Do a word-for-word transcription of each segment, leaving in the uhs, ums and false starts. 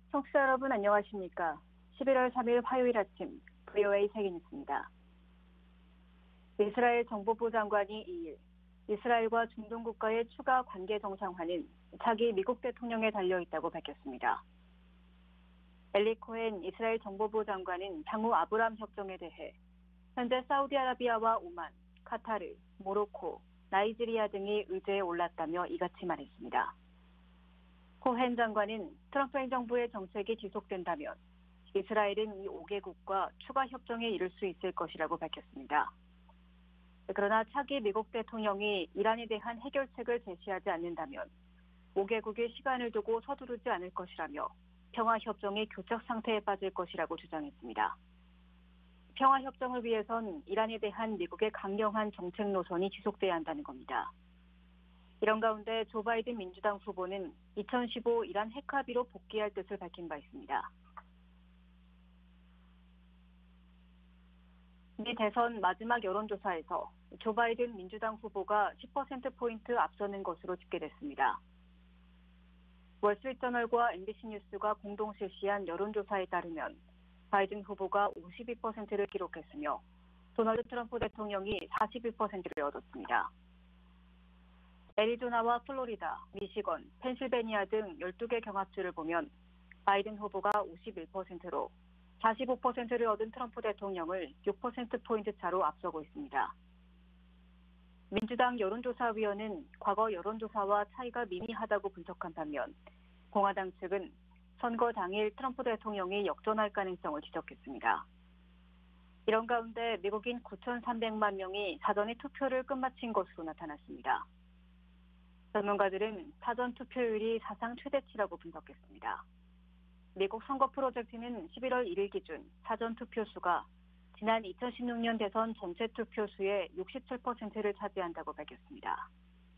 청취자 여러분 안녕하십니까? 십일월 삼일 화요일 아침 브이오에이 세계뉴스입니다. 이스라엘 정보부 장관이 이일 이스라엘과 중동 국가의 추가 관계 정상화는 차기 미국 대통령에 달려있다고 밝혔습니다. 엘리 코헨 이스라엘 정보부 장관은 향후 아브람 협정에 대해 현재 사우디아라비아와 오만, 카타르, 모로코, 나이지리아 등이 의제에 올랐다며 이같이 말했습니다. 코헨 장관은 트럼프 행정부의 정책이 지속된다면 이스라엘은 이 오 개국과 추가 협정에 이를 수 있을 것이라고 밝혔습니다. 그러나 차기 미국 대통령이 이란에 대한 해결책을 제시하지 않는다면 오 개국이 시간을 두고 서두르지 않을 것이라며 평화협정이 교착 상태에 빠질 것이라고 주장했습니다. 평화협정을 위해선 이란에 대한 미국의 강경한 정책 노선이 지속돼야 한다는 겁니다. 이런 가운데 조 바이든 민주당 후보는 이천십오 이란 핵 합의로 복귀할 뜻을 밝힌 바 있습니다. 미 대선 마지막 여론조사에서 조 바이든 민주당 후보가 십 퍼센트포인트 앞서는 것으로 집계됐습니다. 월스트리트저널과 엠비씨 뉴스가 공동 실시한 여론조사에 따르면 바이든 후보가 오십이 퍼센트를 기록했으며 도널드 트럼프 대통령이 사십일 퍼센트를 얻었습니다. 애리조나와 플로리다, 미시건, 펜실베니아 등 열두 개 경합주를 보면 바이든 후보가 오십일 퍼센트로 사십오 퍼센트를 얻은 트럼프 대통령을 육 퍼센트포인트 차로 앞서고 있습니다. 민주당 여론조사위원회는 과거 여론조사와 차이가 미미하다고 분석한 반면 공화당 측은 선거 당일 트럼프 대통령이 역전할 가능성을 지적했습니다. 이런 가운데 미국인 구천삼백만 명이 사전에 투표를 끝마친 것으로 나타났습니다. 전문가들은 사전 투표율이 사상 최대치라고 분석했습니다. 미국 선거 프로젝트는 십일월 일일 기준 사전 투표 수가 지난 이천십육 년 대선 전체 투표 수의 육십칠 퍼센트를 차지한다고 밝혔습니다.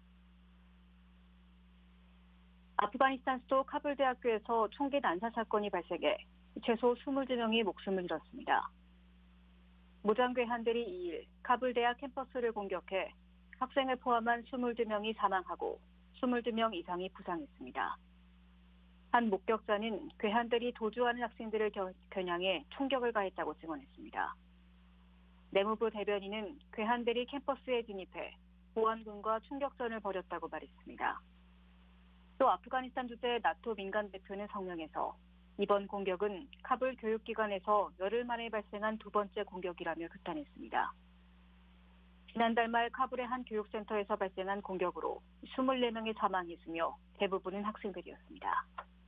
아프가니스탄 수도 카불 대학교에서 총기 난사 사건이 발생해 최소 이십이 명이 목숨을 잃었습니다. 무장괴한들이 이일 카불 대학 캠퍼스를 공격해 학생을 포함한 이십이 명이 사망하고 이십이 명 이상이 부상했습니다. 한 목격자는 괴한들이 도주하는 학생들을 겨냥해 총격을 가했다고 증언했습니다. 내무부 대변인은 괴한들이 캠퍼스에 진입해 보안군과 총격전을 벌였다고 말했습니다. 또 아프가니스탄 주재 나토 민간 대표는 성명에서 이번 공격은 카불 교육기관에서 열흘 만에 발생한 두 번째 공격이라며 규탄했습니다. 지난달 말 카불의 한 교육센터에서 발생한 공격으로 이십사 명이 사망했으며 대부분은 학생들이었습니다.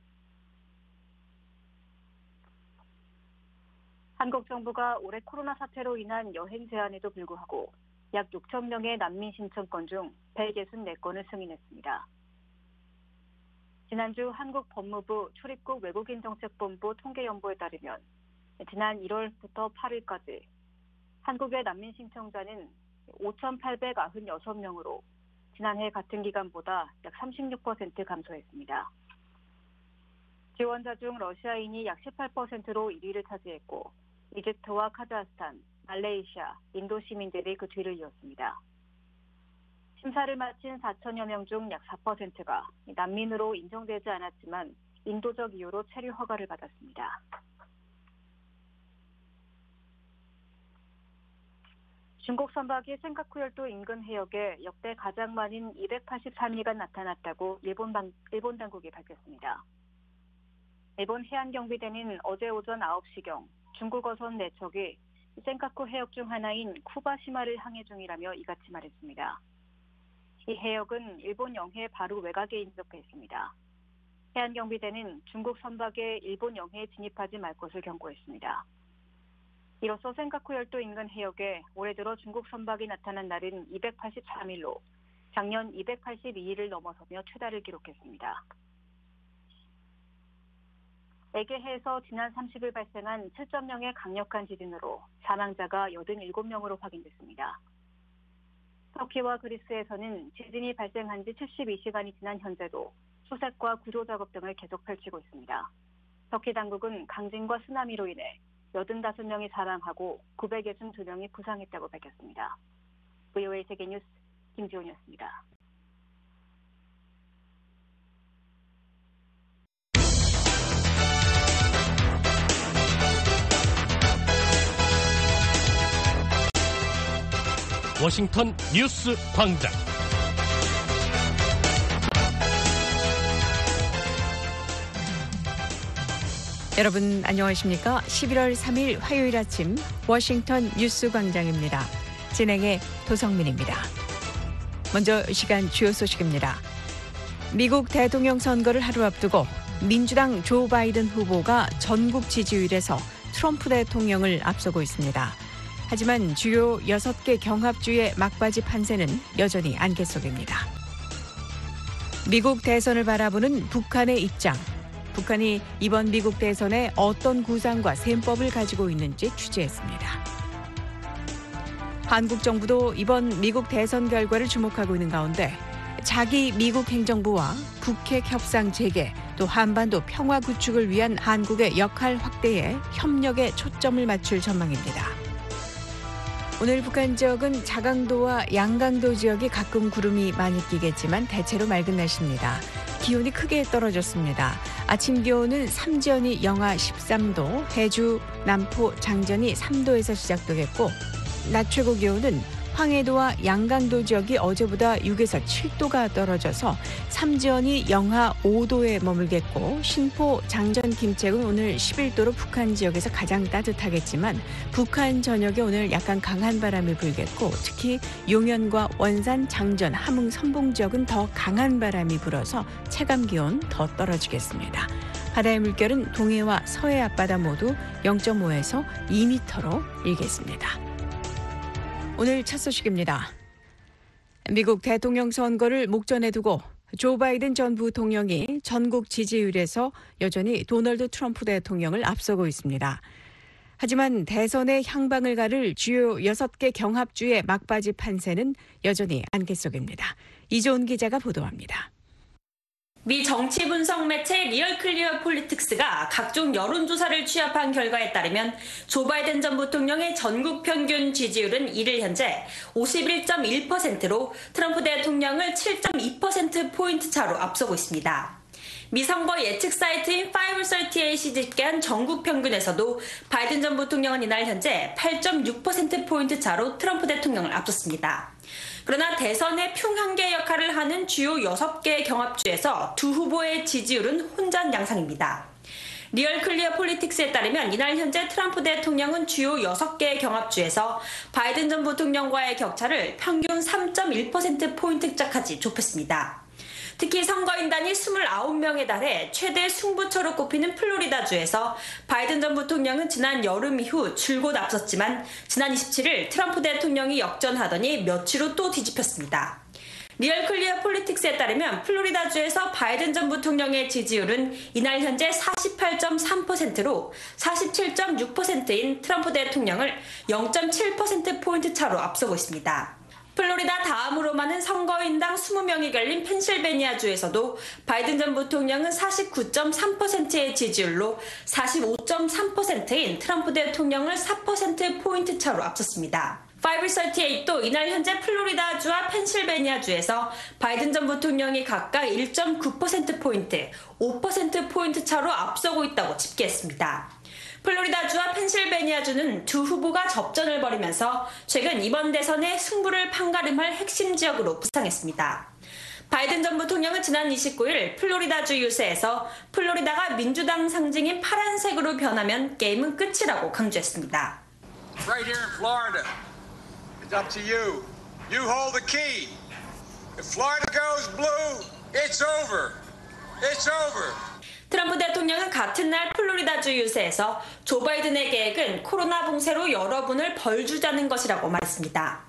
한국 정부가 올해 코로나 사태로 인한 여행 제한에도 불구하고 약 육천 명의 난민 신청건 중 백육십사 건을 승인했습니다. 지난주 한국 법무부 출입국 외국인정책본부 통계연보에 따르면 지난 일월부터 팔일까지 한국의 난민 신청자는 오천팔백구십육 명으로 지난해 같은 기간보다 약 삼십육 퍼센트 감소했습니다. 지원자 중 러시아인이 약 십팔 퍼센트로 일 위를 차지했고 이집트와 카자흐스탄, 말레이시아, 인도 시민들이 그 뒤를 이었습니다. 심사를 마친 사천여 명 중 약 사 퍼센트가 난민으로 인정되지 않았지만 인도적 이유로 체류 허가를 받았습니다. 중국 선박이 센카쿠 열도 인근 해역에 역대 가장 많은 이백팔십삼 일가 나타났다고 일본, 방, 일본 당국이 밝혔습니다. 일본 해안경비대는 어제 오전 아홉 시경 중국 어선 네 척이 센카쿠 해역 중 하나인 쿠바시마를 항해 중이라며 이같이 말했습니다. 이 해역은 일본 영해 바로 외곽에 인접해 있습니다. 해안경비대는 중국 선박에 일본 영해에 진입하지 말 것을 경고했습니다. 이로써 센카쿠 열도 인근 해역에 올해 들어 중국 선박이 나타난 날은 이백팔십삼 일로 작년 이백팔십이 일을 넘어서며 최다를 기록했습니다. 에게해에서 지난 삼십일 발생한 칠 점 영의 강력한 지진으로 사망자가 팔십칠 명으로 확인됐습니다. 터키와 그리스에서는 지진이 발생한 지 칠십이 시간이 지난 현재도 수색과 구조 작업 등을 계속 펼치고 있습니다. 터키 당국은 강진과 쓰나미로 인해 팔십오 명이 사망하고 구백육십이 명이 부상했다고 밝혔습니다. 브이오에이 세계뉴스 김지훈이었습니다. 워싱턴 뉴스 광장. 여러분 안녕하십니까? 십일월 삼일 화요일 아침 워싱턴 뉴스 광장입니다. 진행의 도성민입니다. 먼저 시간 주요 소식입니다. 미국 대통령 선거를 하루 앞두고 민주당 조 바이든 후보가 전국 지지율에서 트럼프 대통령을 앞서고 있습니다. 하지만 주요 여섯 개 경합주의 막바지 판세는 여전히 안개 속입니다. 미국 대선을 바라보는 북한의 입장. 북한이 이번 미국 대선에 어떤 구상과 셈법을 가지고 있는지 취재했습니다. 한국 정부도 이번 미국 대선 결과를 주목하고 있는 가운데 자기 미국 행정부와 북핵 협상 재개, 또 한반도 평화 구축을 위한 한국의 역할 확대에 협력에 초점을 맞출 전망입니다. 오늘 북한 지역은 자강도와 양강도 지역이 가끔 구름이 많이 끼겠지만 대체로 맑은 날씨입니다. 기온이 크게 떨어졌습니다. 아침 기온은 삼지연이 영하 십삼 도, 해주, 남포, 장전이 삼 도에서 시작되겠고 낮 최고 기온은 황해도와 양강도 지역이 어제보다 육에서 칠 도가 떨어져서 삼지연이 영하 오 도에 머물겠고 신포, 장전, 김책은 오늘 십일 도로 북한 지역에서 가장 따뜻하겠지만 북한 전역에 오늘 약간 강한 바람이 불겠고 특히 용현과 원산, 장전, 함흥, 선봉 지역은 더 강한 바람이 불어서 체감 기온 더 떨어지겠습니다. 바다의 물결은 동해와 서해 앞바다 모두 영 점 오에서 이 미터로 일겠습니다. 오늘 첫 소식입니다. 미국 대통령 선거를 목전에 두고 조 바이든 전 부통령이 전국 지지율에서 여전히 도널드 트럼프 대통령을 앞서고 있습니다. 하지만 대선의 향방을 가를 주요 여섯 개 경합주의 막바지 판세는 여전히 안개 속입니다. 이조은 기자가 보도합니다. 미 정치 분석 매체 리얼 클리어 폴리틱스가 각종 여론조사를 취합한 결과에 따르면 조 바이든 전 부통령의 전국 평균 지지율은 이를 현재 오십일 점 일 퍼센트로 트럼프 대통령을 칠 점 이 퍼센트포인트 차로 앞서고 있습니다. 미 선거 예측 사이트인 파이브서티에잇이 집계한 전국 평균에서도 바이든 전 부통령은 이날 현재 팔 점 육 퍼센트포인트 차로 트럼프 대통령을 앞섰습니다. 그러나 대선의 평한계 역할을 하는 주요 여섯 개 경합주에서 두 후보의 지지율은 혼전 양상입니다. 리얼 클리어 폴리틱스에 따르면 이날 현재 트럼프 대통령은 주요 여섯 개 경합주에서 바이든 전 부통령과의 격차를 평균 삼 점 일 퍼센트포인트까지 좁혔습니다. 특히 선거인단이 이십구 명에 달해 최대 승부처로 꼽히는 플로리다주에서 바이든 전 부통령은 지난 여름 이후 줄곧 앞섰지만 지난 이십칠일 트럼프 대통령이 역전하더니 며칠 후 또 뒤집혔습니다. 리얼 클리어 폴리틱스에 따르면 플로리다주에서 바이든 전 부통령의 지지율은 이날 현재 사십팔 점 삼 퍼센트로 사십칠 점 육 퍼센트인 트럼프 대통령을 영 점 칠 퍼센트포인트 차로 앞서고 있습니다. 플로리다 다음으로 많은 선거인당 이십 명이 걸린 펜실베니아주에서도 바이든 전 부통령은 사십구 점 삼 퍼센트의 지지율로 사십오 점 삼 퍼센트인 트럼프 대통령을 사 퍼센트포인트 차로 앞섰습니다. 파이브서티에잇도 이날 현재 플로리다주와 펜실베니아주에서 바이든 전 부통령이 각각 일 점 구 퍼센트포인트, 오 퍼센트포인트 차로 앞서고 있다고 집계했습니다. 플로리다주와 펜실베니아주는 두 후보가 접전을 벌이면서 최근 이번 대선의 승부를 판가름할 핵심 지역으로 부상했습니다. 바이든 전 부통령은 지난 이십구일 플로리다주 유세에서 플로리다가 민주당 상징인 파란색으로 변하면 게임은 끝이라고 강조했습니다. Right here in Florida, it's up to you. You hold the key. If Florida goes blue, it's over. It's over. 트럼프 대통령은 같은 날 플로리다주 유세에서 조 바이든의 계획은 코로나 봉쇄로 여러분을 벌주자는 것이라고 말했습니다.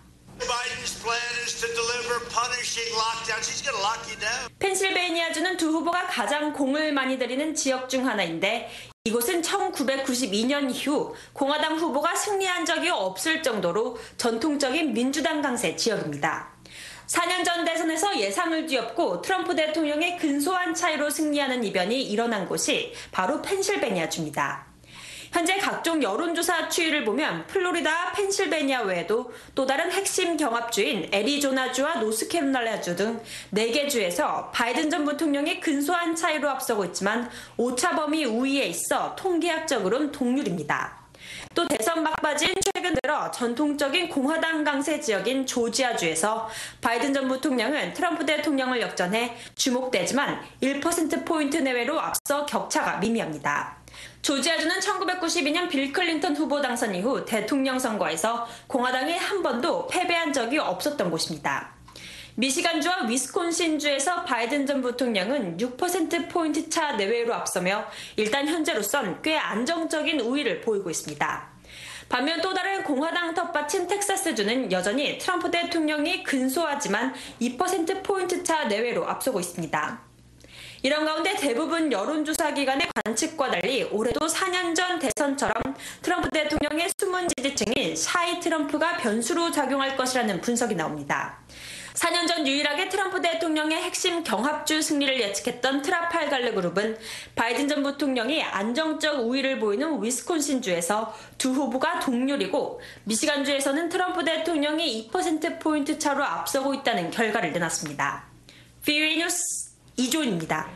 펜실베이니아주는 두 후보가 가장 공을 많이 들이는 지역 중 하나인데 이곳은 천구백구십이년 이후 공화당 후보가 승리한 적이 없을 정도로 전통적인 민주당 강세 지역입니다. 사 년 전 대선에서 예상을 뒤엎고 트럼프 대통령의 근소한 차이로 승리하는 이변이 일어난 곳이 바로 펜실베니아주입니다. 현재 각종 여론조사 추이를 보면 플로리다, 펜실베니아 외에도 또 다른 핵심 경합주인 애리조나주와 노스캐롤라이나주 등 네 개 주에서 바이든 전 부통령이 근소한 차이로 앞서고 있지만 오차 범위 우위에 있어 통계학적으로는 동률입니다. 또 대선 막바지인 최근 최근 들어 전통적인 공화당 강세 지역인 조지아주에서 바이든 전 부통령은 트럼프 대통령을 역전해 주목되지만 일 퍼센트포인트 내외로 앞서 격차가 미미합니다. 조지아주는 천구백구십이 년 빌 클린턴 후보 당선 이후 대통령 선거에서 공화당이 한 번도 패배한 적이 없었던 곳입니다. 미시간주와 위스콘신주에서 바이든 전 부통령은 육 퍼센트포인트 차 내외로 앞서며 일단 현재로선 꽤 안정적인 우위를 보이고 있습니다. 반면 또 다른 공화당 텃밭인 텍사스주는 여전히 트럼프 대통령이 근소하지만 이 퍼센트포인트 차 내외로 앞서고 있습니다. 이런 가운데 대부분 여론조사 기관의 관측과 달리 올해도 사 년 전 대선처럼 트럼프 대통령의 숨은 지지층인 샤이 트럼프가 변수로 작용할 것이라는 분석이 나옵니다. 사 년 전 유일하게 트럼프 대통령의 핵심 경합주 승리를 예측했던 트라팔갈르 그룹은 바이든 전 부통령이 안정적 우위를 보이는 위스콘신주에서 두 후보가 동률이고 미시간주에서는 트럼프 대통령이 이 퍼센트포인트 차로 앞서고 있다는 결과를 내놨습니다. 비오에이 뉴스 이조은입니다.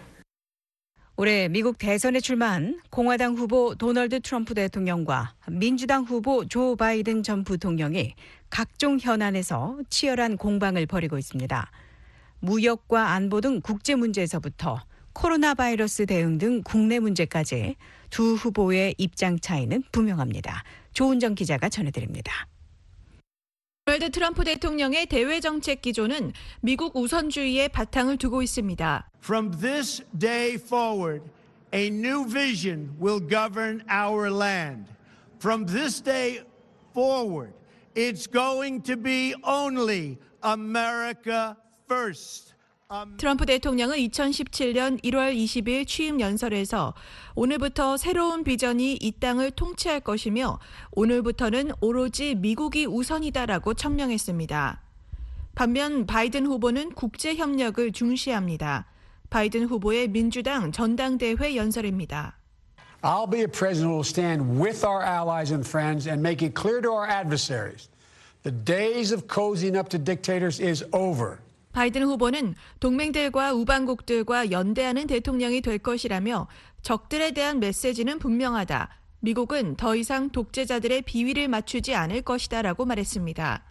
올해 미국 대선에 출마한 공화당 후보 도널드 트럼프 대통령과 민주당 후보 조 바이든 전 부통령이 각종 현안에서 치열한 공방을 벌이고 있습니다. 무역과 안보 등 국제 문제에서부터 코로나 바이러스 대응 등 국내 문제까지 두 후보의 입장 차이는 분명합니다. 조은정 기자가 전해드립니다. 도널드 트럼프 대통령의 대외 정책 기조는 미국 우선주의에 바탕을 두고 있습니다. From this day forward, a new vision will govern our land. From this day forward, it's going to be only America first. 트럼프 대통령은 이천십칠 년 일월 이십일 취임 연설에서 오늘부터 새로운 비전이 이 땅을 통치할 것이며 오늘부터는 오로지 미국이 우선이다라고 천명했습니다. 반면 바이든 후보는 국제 협력을 중시합니다. 바이든 후보의 민주당 전당대회 연설입니다. I'll be a president who will stand with our allies and friends and make it clear to our adversaries the days of cozying up to dictators is over. 바이든 후보는 동맹들과 우방국들과 연대하는 대통령이 될 것이라며 적들에 대한 메시지는 분명하다. 미국은 더 이상 독재자들의 비위를 맞추지 않을 것이다라고 말했습니다.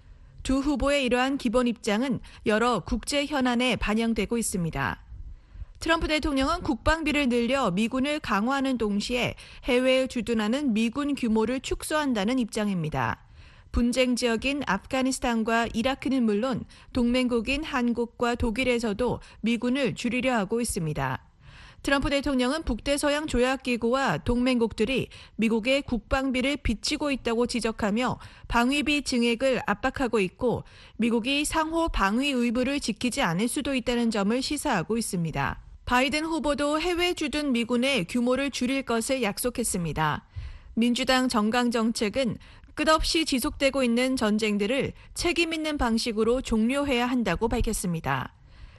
두 후보의 이러한 기본 입장은 여러 국제 현안에 반영되고 있습니다. 트럼프 대통령은 국방비를 늘려 미군을 강화하는 동시에 해외에 주둔하는 미군 규모를 축소한다는 입장입니다. 분쟁 지역인 아프가니스탄과 이라크는 물론 동맹국인 한국과 독일에서도 미군을 줄이려 하고 있습니다. 트럼프 대통령은 북대서양 조약기구와 동맹국들이 미국의 국방비를 비치고 있다고 지적하며 방위비 증액을 압박하고 있고 미국이 상호 방위 의무를 지키지 않을 수도 있다는 점을 시사하고 있습니다. 바이든 후보도 해외 주둔 미군의 규모를 줄일 것을 약속했습니다. 민주당 정강 정책은 끝없이 지속되고 있는 전쟁들을 책임 있는 방식으로 종료해야 한다고 밝혔습니다.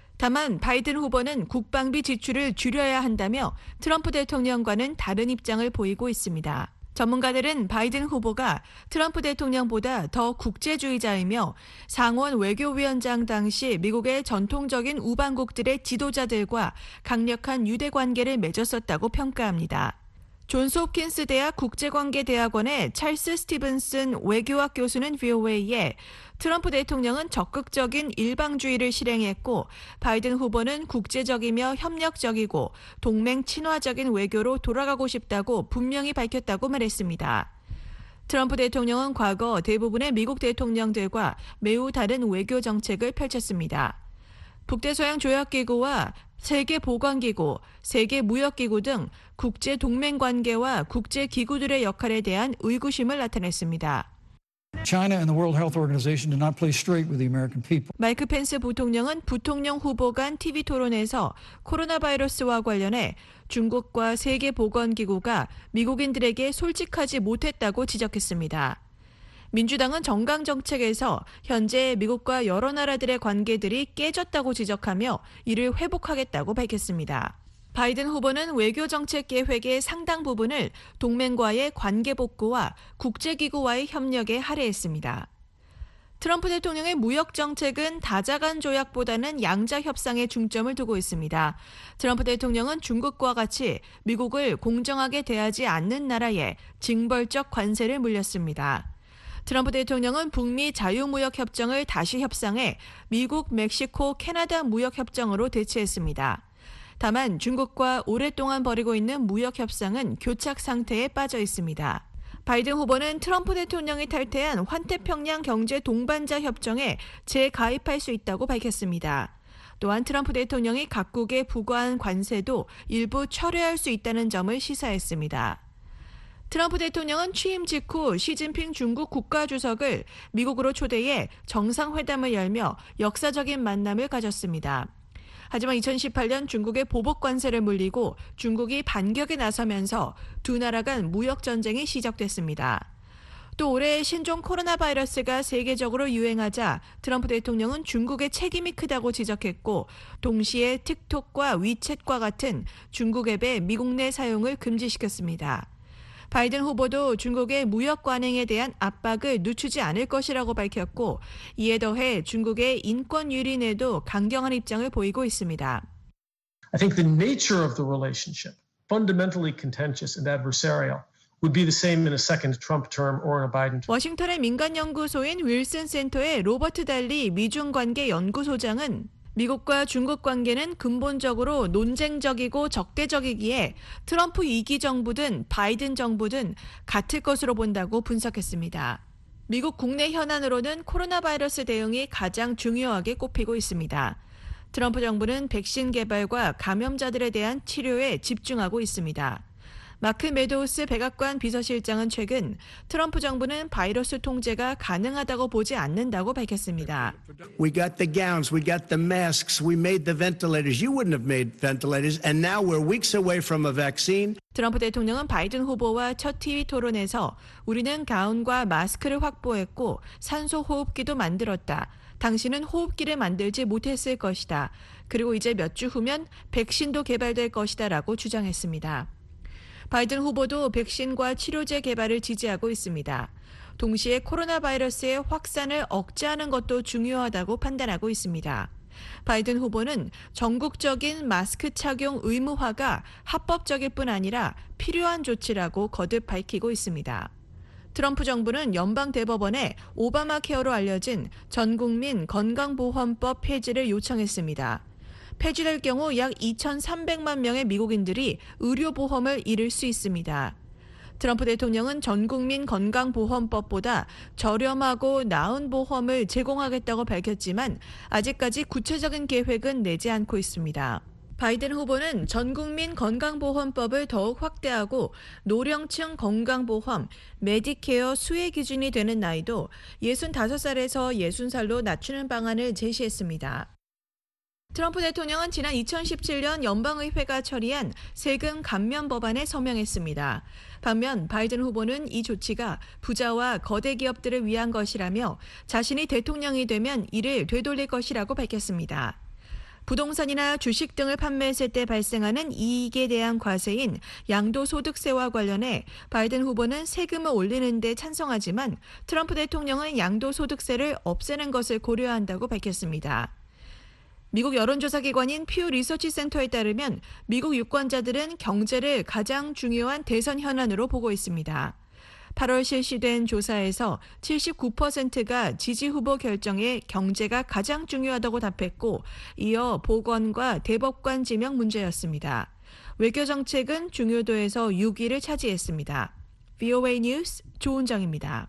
다만 바이든 후보는 국방비 지출을 줄여야 한다며 트럼프 대통령과는 다른 입장을 보이고 있습니다. 전문가들은 바이든 후보가 트럼프 대통령보다 더 국제주의자이며 상원 외교위원장 당시 미국의 전통적인 우방국들의 지도자들과 강력한 유대관계를 맺었었다고 평가합니다. 존스 홉킨스 대학 국제관계대학원의 찰스 스티븐슨 외교학 교수는 브이오에이에 트럼프 대통령은 적극적인 일방주의를 실행했고 바이든 후보는 국제적이며 협력적이고 동맹 친화적인 외교로 돌아가고 싶다고 분명히 밝혔다고 말했습니다. 트럼프 대통령은 과거 대부분의 미국 대통령들과 매우 다른 외교 정책을 펼쳤습니다. 북대서양 조약기구와 세계보건기구, 세계무역기구 등 국제 동맹 관계와 국제 기구들의 역할에 대한 의구심을 나타냈습니다. China and the World Health Organization do not play straight with the American people. 마이크 펜스 부통령은 부통령 후보 간 티비 토론에서 코로나 바이러스와 관련해 중국과 세계보건기구가 미국인들에게 솔직하지 못했다고 지적했습니다. 민주당은 정강 정책에서 현재 미국과 여러 나라들의 관계들이 깨졌다고 지적하며 이를 회복하겠다고 밝혔습니다. 바이든 후보는 외교 정책 계획의 상당 부분을 동맹과의 관계 복구와 국제기구와의 협력에 할애했습니다. 트럼프 대통령의 무역 정책은 다자간 조약보다는 양자 협상에 중점을 두고 있습니다. 트럼프 대통령은 중국과 같이 미국을 공정하게 대하지 않는 나라에 징벌적 관세를 물렸습니다. 트럼프 대통령은 북미 자유무역협정을 다시 협상해 미국, 멕시코, 캐나다 무역협정으로 대체했습니다. 다만 중국과 오랫동안 벌이고 있는 무역협상은 교착 상태에 빠져 있습니다. 바이든 후보는 트럼프 대통령이 탈퇴한 환태평양 경제 동반자 협정에 재가입할 수 있다고 밝혔습니다. 또한 트럼프 대통령이 각국에 부과한 관세도 일부 철회할 수 있다는 점을 시사했습니다. 트럼프 대통령은 취임 직후 시진핑 중국 국가주석을 미국으로 초대해 정상회담을 열며 역사적인 만남을 가졌습니다. 하지만 이천십팔 년 중국의 보복 관세를 물리고 중국이 반격에 나서면서 두 나라 간 무역 전쟁이 시작됐습니다. 또 올해 신종 코로나 바이러스가 세계적으로 유행하자 트럼프 대통령은 중국의 책임이 크다고 지적했고 동시에 틱톡과 위챗과 같은 중국 앱의 미국 내 사용을 금지시켰습니다. 바이든 후보도 중국의 무역 관행에 대한 압박을 늦추지 않을 것이라고 밝혔고 이에 더해 중국의 인권 유린에도 강경한 입장을 보이고 있습니다. I think the nature of the relationship, fundamentally contentious and adversarial, would be the same in a second Trump term or in a Biden term. 워싱턴의 민간 연구소인 윌슨 센터의 로버트 달리 미중 관계 연구소장은 미국과 중국 관계는 근본적으로 논쟁적이고 적대적이기에 트럼프 이 기 정부든 바이든 정부든 같을 것으로 본다고 분석했습니다. 미국 국내 현안으로는 코로나 바이러스 대응이 가장 중요하게 꼽히고 있습니다. 트럼프 정부는 백신 개발과 감염자들에 대한 치료에 집중하고 있습니다. 마크 메도우스 백악관 비서실장은 최근 트럼프 정부는 바이러스 통제가 가능하다고 보지 않는다고 밝혔습니다. We got the gowns, we got the masks, we made the ventilators. You wouldn't have made ventilators, and now we're weeks away from a vaccine. 트럼프 대통령은 바이든 후보와 첫 티비 토론에서 우리는 가운과 마스크를 확보했고 산소 호흡기도 만들었다. 당신은 호흡기를 만들지 못했을 것이다. 그리고 이제 몇 주 후면 백신도 개발될 것이다 라고 주장했습니다. 바이든 후보도 백신과 치료제 개발을 지지하고 있습니다. 동시에 코로나 바이러스의 확산을 억제하는 것도 중요하다고 판단하고 있습니다. 바이든 후보는 전국적인 마스크 착용 의무화가 합법적일 뿐 아니라 필요한 조치라고 거듭 밝히고 있습니다. 트럼프 정부는 연방대법원에 오바마 케어로 알려진 전국민 건강보험법 폐지를 요청했습니다. 폐지될 경우 약 이천삼백만 명의 미국인들이 의료보험을 잃을 수 있습니다. 트럼프 대통령은 전국민 건강보험법보다 저렴하고 나은 보험을 제공하겠다고 밝혔지만 아직까지 구체적인 계획은 내지 않고 있습니다. 바이든 후보는 전국민 건강보험법을 더욱 확대하고 노령층 건강보험, 메디케어 수혜 기준이 되는 나이도 예순다섯 살에서 예순 살로 낮추는 방안을 제시했습니다. 트럼프 대통령은 지난 이천십칠 년 연방의회가 처리한 세금 감면 법안에 서명했습니다. 반면 바이든 후보는 이 조치가 부자와 거대 기업들을 위한 것이라며 자신이 대통령이 되면 이를 되돌릴 것이라고 밝혔습니다. 부동산이나 주식 등을 판매했을 때 발생하는 이익에 대한 과세인 양도소득세와 관련해 바이든 후보는 세금을 올리는 데 찬성하지만 트럼프 대통령은 양도소득세를 없애는 것을 고려한다고 밝혔습니다. 미국 여론조사 기관인 퓨 리서치 센터에 따르면 미국 유권자들은 경제를 가장 중요한 대선 현안으로 보고 있습니다. 팔월 실시된 조사에서 칠십구 퍼센트가 지지 후보 결정에 경제가 가장 중요하다고 답했고 이어 보건과 대법관 지명 문제였습니다. 외교정책은 중요도에서 육 위를 차지했습니다. 브이오에이 뉴스 조은정입니다.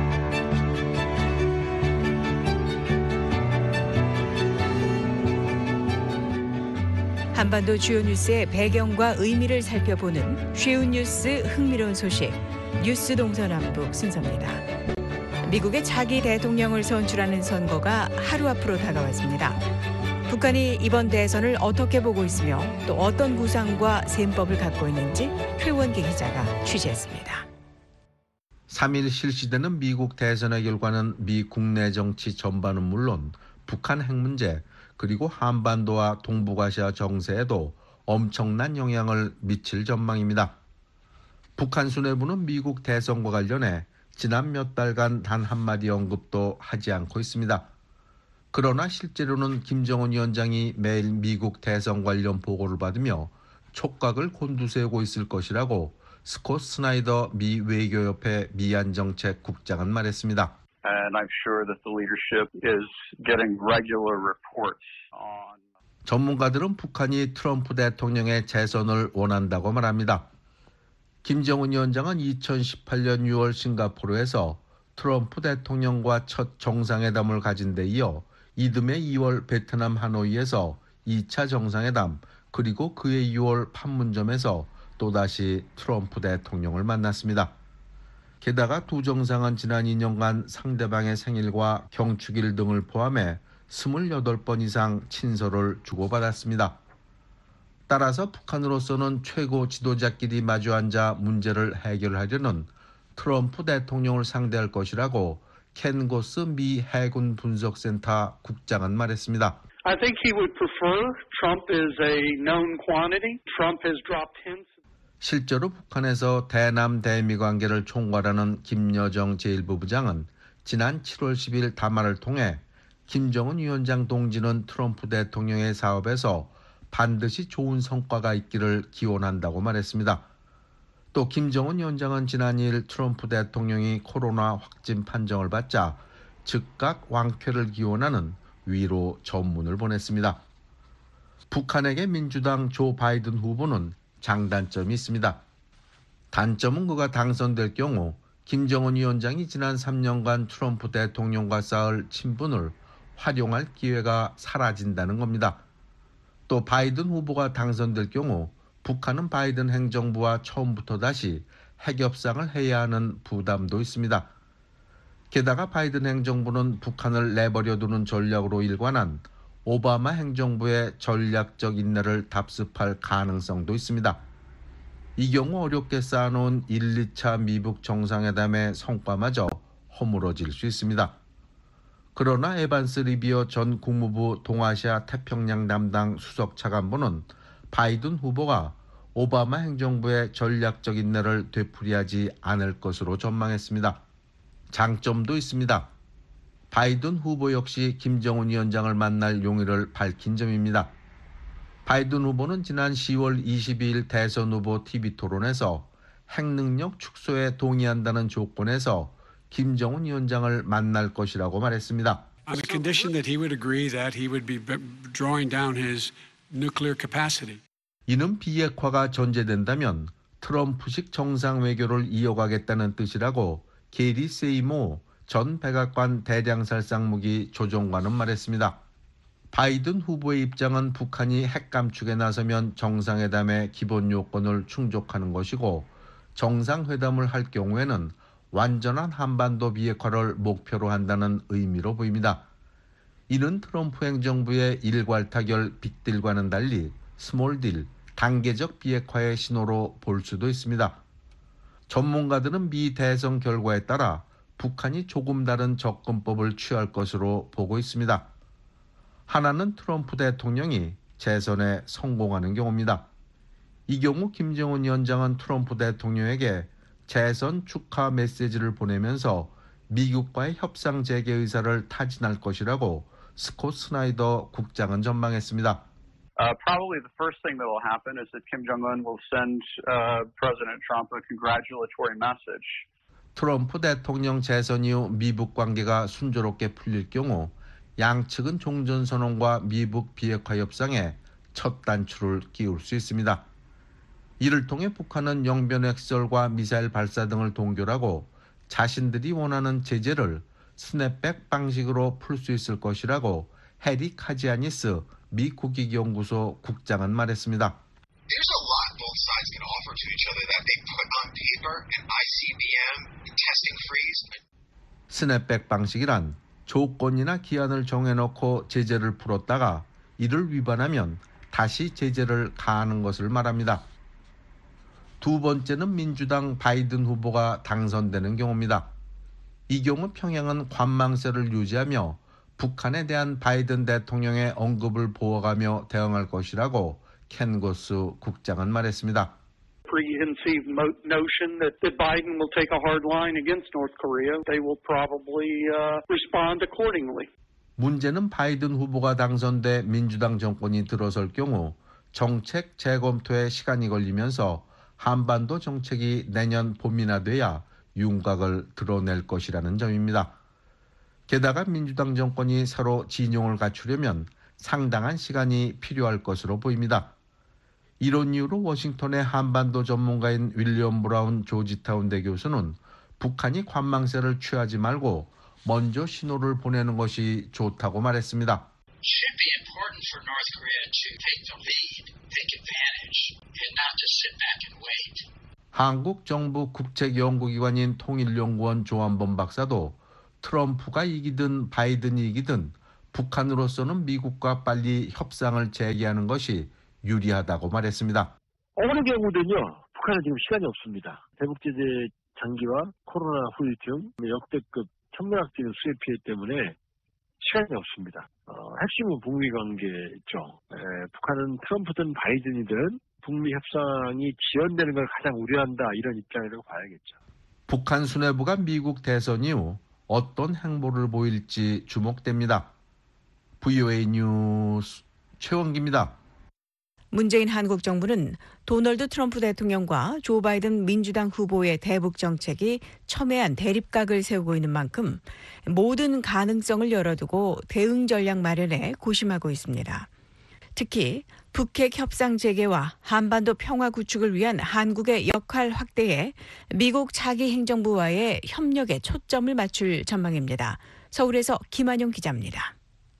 한반도 주요 뉴스의 배경과 의미를 살펴보는 쉬운 뉴스 흥미로운 소식 뉴스 동서남북 순서입니다. 미국의 차기 대통령을 선출하는 선거가 하루 앞으로 다가왔습니다. 북한이 이번 대선을 어떻게 보고 있으며 또 어떤 구상과 셈법을 갖고 있는지 최원기 기자가 취재했습니다. 삼 일 실시되는 미국 대선의 결과는 미 국내 정치 전반은 물론 북한 핵 문제 그리고 한반도와 동북아시아 정세에도 엄청난 영향을 미칠 전망입니다. 북한 수뇌부는 미국 대선과 관련해 지난 몇 달간 단 한마디 언급도 하지 않고 있습니다. 그러나 실제로는 김정은 위원장이 매일 미국 대선 관련 보고를 받으며 촉각을 곤두세우고 있을 것이라고 스콧 스나이더 미 외교협회 미안정책국장은 말했습니다. And I'm sure that the leadership is getting regular reports on. 전문가들은 북한이 트럼프 대통령의 재선을 원한다고 말합니다. 김정은 위원장은 이천십팔년 유월 싱가포르에서 트럼프 대통령과 첫 정상회담을 가진 데 이어 이듬해 이월 베트남 하노이에서 이 차 정상회담, 그리고 그해 유월 판문점에서 또다시 트럼프 대통령을 만났습니다. 게다가 두 정상은 지난 이 년간 상대방의 생일과 경축일 등을 포함해 스물여덟 번 이상 친서를 주고받았습니다. 따라서 북한으로서는 최고 지도자끼리 마주 앉아 문제를 해결하려는 트럼프 대통령을 상대할 것이라고 켄 고스 미 해군 분석센터 국장은 말했습니다. I think he would prefer Trump is a known quantity. Trump has dropped hints. 실제로 북한에서 대남 대미 관계를 총괄하는 김여정 제일부 부장은 지난 칠월 십일 담화를 통해 김정은 위원장 동지는 트럼프 대통령의 사업에서 반드시 좋은 성과가 있기를 기원한다고 말했습니다. 또 김정은 위원장은 지난 이 일 트럼프 대통령이 코로나 확진 판정을 받자 즉각 완쾌를 기원하는 위로 전문을 보냈습니다. 북한에게 민주당 조 바이든 후보는 장단점이 있습니다. 단점은 그가 당선될 경우 김정은 위원장이 지난 삼 년간 트럼프 대통령과 쌓을 친분을 활용할 기회가 사라진다는 겁니다. 또 바이든 후보가 당선될 경우 북한은 바이든 행정부와 처음부터 다시 핵협상을 해야 하는 부담도 있습니다. 게다가 바이든 행정부는 북한을 내버려 두는 전략으로 일관한 오바마 행정부의 전략적 인내를 답습할 가능성도 있습니다. 이 경우 어렵게 쌓아놓은 일, 이 차 미북 정상회담의 성과마저 허물어질 수 있습니다. 그러나 에반스 리비어 전 국무부 동아시아 태평양 담당 수석 차관보는 바이든 후보가 오바마 행정부의 전략적 인내를 되풀이하지 않을 것으로 전망했습니다. 장점도 있습니다. 바이든 후보 역시 김정은 위원장을 만날 용의를 밝힌 점입니다. 바이든 후보는 지난 시월 이십이일 대선 후보 티비 토론에서 핵능력 축소에 동의한다는 조건에서 김정은 위원장을 만날 것이라고 말했습니다. On the condition that he would agree that he would be drawing down his nuclear capacity. 이는 비핵화가 전제된다면 트럼프식 정상 외교를 이어가겠다는 뜻이라고 게리 세이모 전 백악관 대량살상무기 조종관은 말했습니다. 바이든 후보의 입장은 북한이 핵 감축에 나서면 정상회담의 기본 요건을 충족하는 것이고 정상회담을 할 경우에는 완전한 한반도 비핵화를 목표로 한다는 의미로 보입니다. 이는 트럼프 행정부의 일괄타결 빅딜과는 달리 스몰딜, 단계적 비핵화의 신호로 볼 수도 있습니다. 전문가들은 미 대선 결과에 따라 북한이 조금 다른 접근법을 취할 것으로 보고 있습니다. 하나는 트럼프 대통령이 재선에 성공하는 경우입니다. 이 경우 김정은 위원장은 트럼프 대통령에게 재선 축하 메시지를 보내면서 미국과의 협상 재개 의사를 타진할 것이라고 스콧 스나이더 국장은 전망했습니다. Uh, probably the first thing that will happen is that Kim Jong-un will send uh, President Trump a congratulatory message. 트럼프 대통령 재선 이후 미북 관계가 순조롭게 풀릴 경우 양측은 종전선언과 미북 비핵화 협상에 첫 단추를 끼울 수 있습니다. 이를 통해 북한은 영변 핵시설과 미사일 발사 등을 동결하고 자신들이 원하는 제재를 스냅백 방식으로 풀 수 있을 것이라고 해리 카지아니스 미 국익연구소 국장은 말했습니다. There's a lot both sides can offer to each other that they put on paper and I C B M and testing freeze. 스냅백 방식이란 조건이나 기한을 정해놓고 제재를 풀었다가 이를 위반하면 다시 제재를 가하는 것을 말합니다. 두 번째는 민주당 바이든 후보가 당선되는 경우입니다. 이 경우 평양은 관망세를 유지하며 북한에 대한 바이든 대통령의 언급을 보호하며 대응할 것이라고 켄 고스 국장은 말했습니다. Preconceived notion that, that Biden will take a hard line against North Korea. They will probably uh, respond accordingly. 문제는 바이든 후보가 당선돼 민주당 정권이 들어설 경우 정책 재검토에 시간이 걸리면서 한반도 정책이 내년 봄이나 돼야 윤곽을 드러낼 것이라는 점입니다. 게다가 민주당 정권이 새로 진영을 갖추려면 상당한 시간이 필요할 것으로 보입니다. 이런 이유로 워싱턴의 한반도 전문가인 윌리엄 브라운 조지타운대 교수는 북한이 관망세를 취하지 말고 먼저 신호를 보내는 것이 좋다고 말했습니다. should be important for North Korea to take the lead, take advantage, and not just sit back and wait. 한국 정부 국책연구기관인 통일연구원 조한범 박사도 트럼프가 이기든 바이든이 이기든 북한으로서는 미국과 빨리 협상을 재개하는 것이 유리하다고 말했습니다. 어느 경우든요, 북한은 지금 시간이 없습니다. 대북 제재 장기화, 코로나 후유증, 역대급 천문학적인 수해 피해 때문에 시간이 없습니다. 어, 핵심은 북미 관계죠. 에, 북한은 트럼프든 바이든이든 북미 협상이 지연되는 걸 가장 우려한다, 이런 입장이라고 봐야겠죠. 북한 수뇌부가 미국 대선 이후 어떤 행보를 보일지 주목됩니다. 브이오에이 뉴스 최원기입니다. 문재인 한국 정부는 도널드 트럼프 대통령과 조 바이든 민주당 후보의 대북 정책이 첨예한 대립각을 세우고 있는 만큼 모든 가능성을 열어두고 대응 전략 마련에 고심하고 있습니다. 특히 북핵 협상 재개와 한반도 평화 구축을 위한 한국의 역할 확대에 미국 차기 행정부와의 협력에 초점을 맞출 전망입니다. 서울에서 김한용 기자입니다.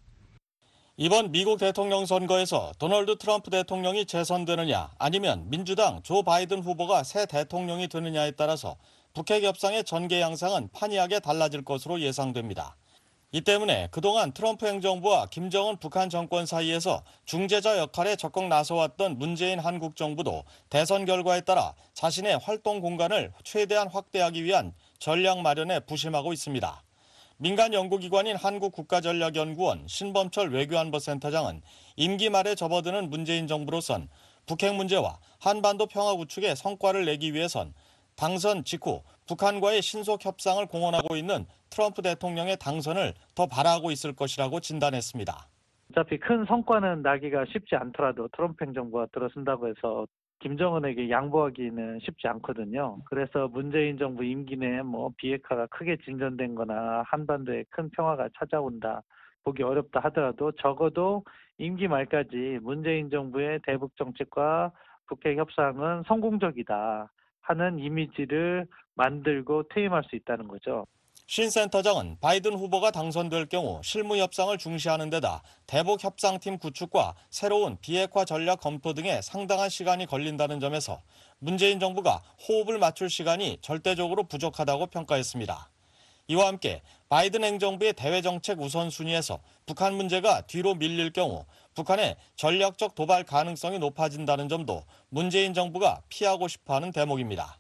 이번 미국 대통령 선거에서 도널드 트럼프 대통령이 재선되느냐 아니면 민주당 조 바이든 후보가 새 대통령이 되느냐에 따라서 북핵 협상의 전개 양상은 판이하게 달라질 것으로 예상됩니다. 이 때문에 그동안 트럼프 행정부와 김정은 북한 정권 사이에서 중재자 역할에 적극 나서왔던 문재인 한국 정부도 대선 결과에 따라 자신의 활동 공간을 최대한 확대하기 위한 전략 마련에 부심하고 있습니다. 민간 연구기관인 한국국가전략연구원 신범철 외교안보센터장은 임기 말에 접어드는 문재인 정부로선 북핵 문제와 한반도 평화 구축의 성과를 내기 위해선 당선 직후 북한과의 신속 협상을 공언하고 있는 트럼프 대통령의 당선을 더 바라고 있을 것이라고 진단했습니다. 어차피 큰 성과는 나기가 쉽지 않더라도 트럼프 행정부가 들어선다고 해서 김정은에게 양보하기는 쉽지 않거든요. 그래서 문재인 정부 임기 내에 뭐 비핵화가 크게 진전된 거나 한반도에 큰 평화가 찾아온다 보기 어렵다 하더라도 적어도 임기 말까지 문재인 정부의 대북 정책과 북핵 협상은 성공적이다 하는 이미지를 만들고 퇴임할 수 있다는 거죠. 신 센터장은 바이든 후보가 당선될 경우 실무 협상을 중시하는 데다 대북 협상팀 구축과 새로운 비핵화 전략 검토 등에 상당한 시간이 걸린다는 점에서 문재인 정부가 호흡을 맞출 시간이 절대적으로 부족하다고 평가했습니다. 이와 함께 바이든 행정부의 대외 정책 우선순위에서 북한 문제가 뒤로 밀릴 경우 북한의 전략적 도발 가능성이 높아진다는 점도 문재인 정부가 피하고 싶어하는 대목입니다.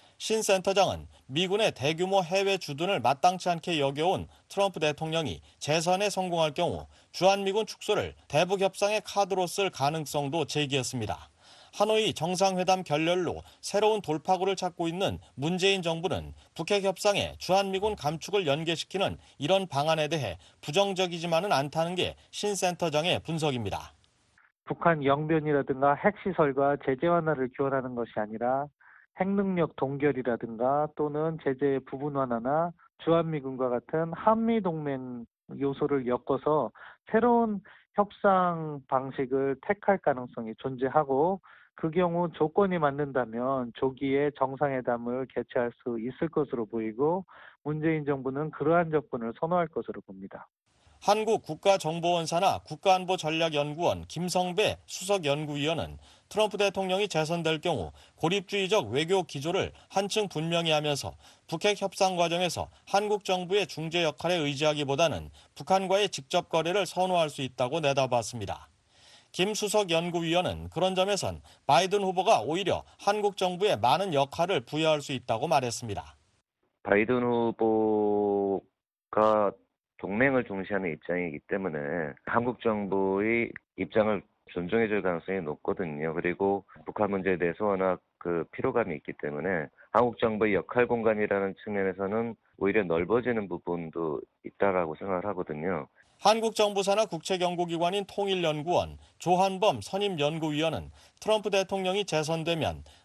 신 센터장은 미군의 대규모 해외 주둔을 마땅치 않게 여겨온 트럼프 대통령이 재선에 성공할 경우 주한미군 축소를 대북 협상의 카드로 쓸 가능성도 제기했습니다. 하노이 정상회담 결렬로 새로운 돌파구를 찾고 있는 문재인 정부는 북핵 협상에 주한미군 감축을 연계시키는 이런 방안에 대해 부정적이지만은 않다는 게 신 센터장의 분석입니다. 북한 영변이라든가 핵시설과 제재 완화를 기원하는 것이 아니라 핵능력 동결이라든가 또는 제재 부분 완화나 주한미군과 같은 한미동맹 요소를 엮어서 새로운 협상 방식을 택할 가능성이 존재하고 그 경우 조건이 맞는다면 조기에 정상회담을 개최할 수 있을 것으로 보이고 문재인 정부는 그러한 조건을 선호할 것으로 봅니다. 한국국가정보원사나 국가안보전략연구원 김성배 수석연구위원은 트럼프 대통령이 재선될 경우 고립주의적 외교 기조를 한층 분명히 하면서 북핵 협상 과정에서 한국 정부의 중재 역할에 의지하기보다는 북한과의 직접 거래를 선호할 수 있다고 내다봤습니다. 김 수석연구위원은 그런 점에선 바이든 후보가 오히려 한국 정부에 많은 역할을 부여할 수 있다고 말했습니다. 바이든 후보가 동맹을 중시하는 입장이기 때문에 한국 정부의 입장을 존중해줄 가능성이 높거든요. 그리고 북한 문제에 대해서 워낙 그 피로감이 있기 때문에 한국 정부의 역할 공간이라는 측면에서는 오히려 넓어지는 부분도 있다라고 생각을 하거든요. 한국 정부 산하 국책연구기관인 통일연구원 조한범 선임연구위원은 트럼프 대통령이 재선되면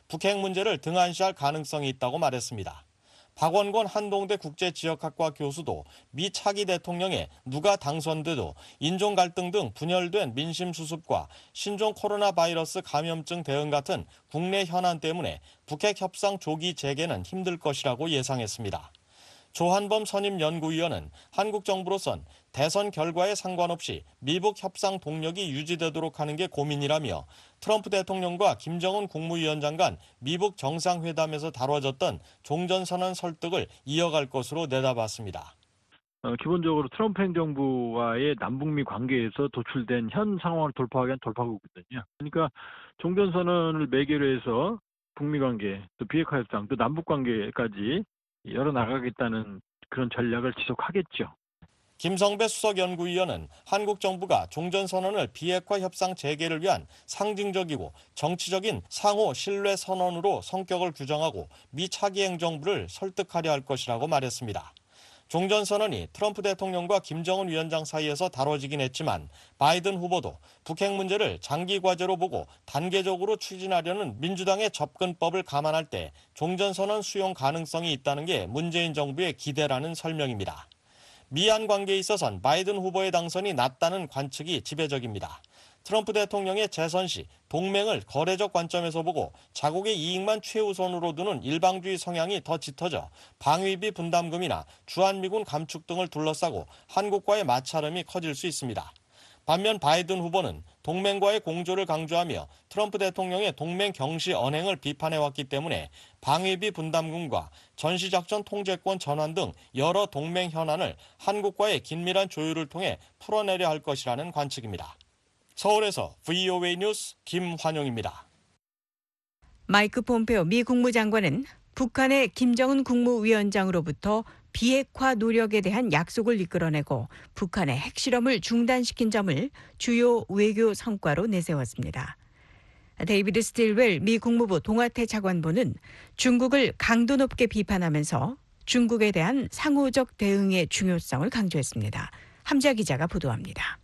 북핵 문제를 등한시할 가능성이 있다고 말했습니다. 박원권 한동대 국제지역학과 교수도 미 차기 대통령에 누가 당선돼도 인종 갈등 등 분열된 민심 수습과 신종 코로나 바이러스 감염증 대응 같은 국내 현안 때문에 북핵 협상 조기 재개는 힘들 것이라고 예상했습니다. 조한범 선임연구위원은 한국 정부로선 대선 결과에 상관없이 미북 협상 동력이 유지되도록 하는 게 고민이라며 트럼프 대통령과 김정은 국무위원장 간 미북 정상회담에서 다뤄졌던 종전선언 설득을 이어갈 것으로 내다봤습니다. 어, 기본적으로 트럼프 행정부와의 남북미 관계에서 도출된 현 상황을 돌파하기 위한 돌파구거든요. 그러니까 종전선언을 매개로 해서 북미 관계, 또 비핵화 협상, 또 남북 관계까지 열어나가겠다는 그런 전략을 지속하겠죠. 김성배 수석연구위원은 한국 정부가 종전선언을 비핵화 협상 재개를 위한 상징적이고 정치적인 상호 신뢰 선언으로 성격을 규정하고 미 차기 행정부를 설득하려 할 것이라고 말했습니다. 종전선언이 트럼프 대통령과 김정은 위원장 사이에서 다뤄지긴 했지만 바이든 후보도 북핵 문제를 장기 과제로 보고 단계적으로 추진하려는 민주당의 접근법을 감안할 때 종전선언 수용 가능성이 있다는 게 문재인 정부의 기대라는 설명입니다. 미한 관계에 있어선 바이든 후보의 당선이 낮다는 관측이 지배적입니다. 트럼프 대통령의 재선 시 동맹을 거래적 관점에서 보고 자국의 이익만 최우선으로 두는 일방주의 성향이 더 짙어져 방위비 분담금이나 주한미군 감축 등을 둘러싸고 한국과의 마찰음이 커질 수 있습니다. 반면 바이든 후보는 동맹과의 공조를 강조하며 트럼프 대통령의 동맹 경시 언행을 비판해왔기 때문에 방위비 분담금과 전시작전 통제권 전환 등 여러 동맹 현안을 한국과의 긴밀한 조율을 통해 풀어내려 할 것이라는 관측입니다. 서울에서 브이오에이 뉴스 김환용입니다. 마이크 폼페오 미 국무장관은 북한의 김정은 국무위원장으로부터 비핵화 노력에 대한 약속을 이끌어내고 북한의 핵실험을 중단시킨 점을 주요 외교 성과로 내세웠습니다. 데이비드 스틸웰 미 국무부 동아태 차관보는 중국을 강도 높게 비판하면서 중국에 대한 상호적 대응의 중요성을 강조했습니다. 함자 기자가 보도합니다.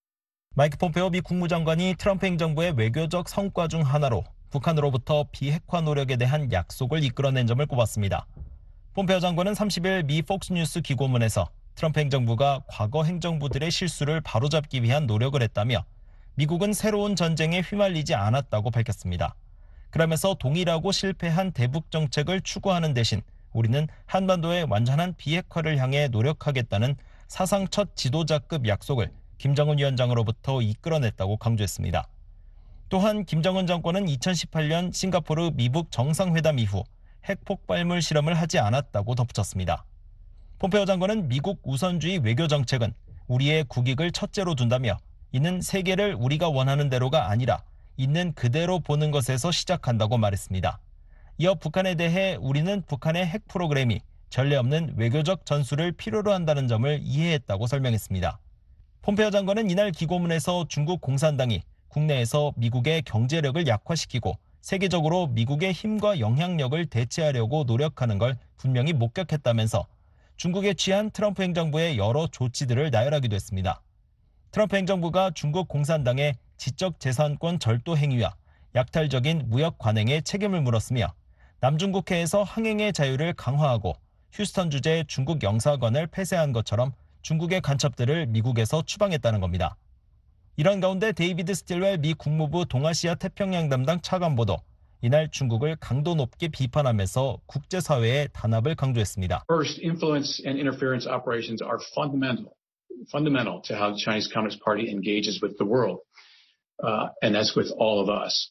마이크 폼페오 미 국무장관이 트럼프 행정부의 외교적 성과 중 하나로 북한으로부터 비핵화 노력에 대한 약속을 이끌어낸 점을 꼽았습니다. 폼페오 장관은 삼십 일 미 폭스뉴스 기고문에서 트럼프 행정부가 과거 행정부들의 실수를 바로잡기 위한 노력을 했다며 미국은 새로운 전쟁에 휘말리지 않았다고 밝혔습니다. 그러면서 동일하고 실패한 대북 정책을 추구하는 대신 우리는 한반도의 완전한 비핵화를 향해 노력하겠다는 사상 첫 지도자급 약속을 김정은 위원장으로부터 이끌어냈다고 강조했습니다. 또한 김정은 정권은 이천십팔 년 싱가포르 미북 정상회담 이후 핵폭발물 실험을 하지 않았다고 덧붙였습니다. 폼페오 장관은 미국 우선주의 외교 정책은 우리의 국익을 첫째로 둔다며 이는 세계를 우리가 원하는 대로가 아니라 있는 그대로 보는 것에서 시작한다고 말했습니다. 이어 북한에 대해 우리는 북한의 핵 프로그램이 전례 없는 외교적 전술을 필요로 한다는 점을 이해했다고 설명했습니다. 폼페오 장관은 이날 기고문에서 중국 공산당이 국내에서 미국의 경제력을 약화시키고 세계적으로 미국의 힘과 영향력을 대체하려고 노력하는 걸 분명히 목격했다면서 중국에 취한 트럼프 행정부의 여러 조치들을 나열하기도 했습니다. 트럼프 행정부가 중국 공산당의 지적재산권 절도 행위와 약탈적인 무역 관행에 책임을 물었으며 남중국해에서 항행의 자유를 강화하고 휴스턴 주재 중국 영사관을 폐쇄한 것처럼 중국의 간첩들을 미국에서 추방했다는 겁니다. 이런 가운데 데이비드 스틸웰 미 국무부 동아시아 태평양 담당 차관보도 이날 중국을 강도 높게 비판하면서 국제사회의 단합을 강조했습니다. First, influence and interference operations are fundamental, fundamental to how the Chinese Communist Party engages with the world, uh, and that's with all of us.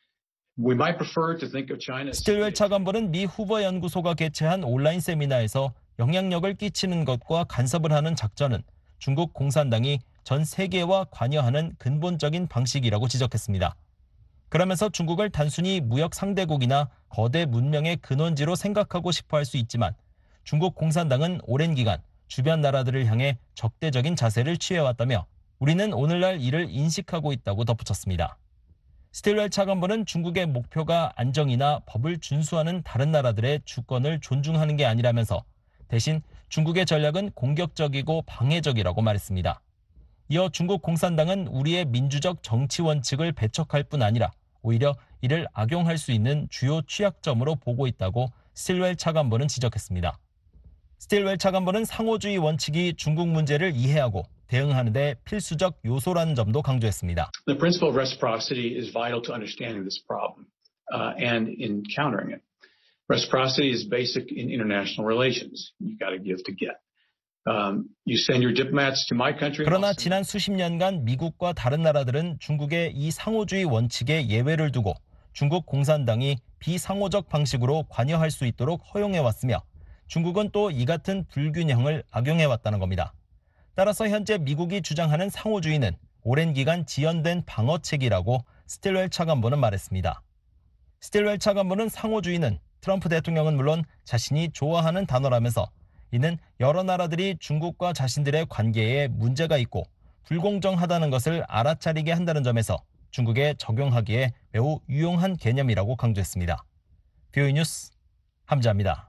We might prefer to think of China. 스틸웰 차관보는 미 후보 연구소가 개최한 온라인 세미나에서 영향력을 끼치는 것과 간섭을 하는 작전은 중국 공산당이 전 세계와 관여하는 근본적인 방식이라고 지적했습니다. 그러면서 중국을 단순히 무역 상대국이나 거대 문명의 근원지로 생각하고 싶어 할 수 있지만 중국 공산당은 오랜 기간 주변 나라들을 향해 적대적인 자세를 취해왔다며 우리는 오늘날 이를 인식하고 있다고 덧붙였습니다. 스틸웰 차관보는 중국의 목표가 안정이나 법을 준수하는 다른 나라들의 주권을 존중하는 게 아니라면서 대신 중국의 전략은 공격적이고 방해적이라고 말했습니다. 이어 중국 공산당은 우리의 민주적 정치 원칙을 배척할 뿐 아니라 오히려 이를 악용할 수 있는 주요 취약점으로 보고 있다고 스틸웰 차관보는 지적했습니다. 스틸웰 차관보는 상호주의 원칙이 중국 문제를 이해하고 대응하는 데 필수적 요소라는 점도 강조했습니다. The principle of reciprocity is vital to understanding this problem uh, and in countering it. Reciprocity is basic in international relations. You got to give to get. Um, you send your diplomats to my country. 그러나 지난 수십 년간 미국과 다른 나라들은 중국의 이 상호주의 원칙에 예외를 두고 중국 공산당이 비상호적 방식으로 관여할 수 있도록 허용해왔으며 중국은 또 이 같은 불균형을 악용해왔다는 겁니다. 따라서 현재 미국이 주장하는 상호주의는 오랜 기간 지연된 방어책이라고 스틸웰 차관보는 말했습니다. 스틸웰 차관보는 상호주의는 트럼프 대통령은 물론 자신이 좋아하는 단어라면서 이는 여러 나라들이 중국과 자신들의 관계에 문제가 있고 불공정하다는 것을 알아차리게 한다는 점에서 중국에 적용하기에 매우 유용한 개념이라고 강조했습니다. 비오이 뉴스 함지아입니다.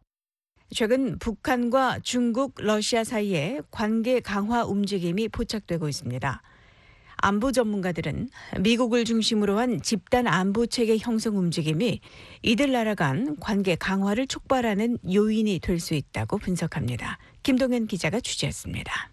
최근 북한과 중국, 러시아 사이에 관계 강화 움직임이 포착되고 있습니다. 안보 전문가들은 미국을 중심으로 한 집단 안보 체계 형성 움직임이 이들 나라 간 관계 강화를 촉발하는 요인이 될 수 있다고 분석합니다. 김동현 기자가 취재했습니다.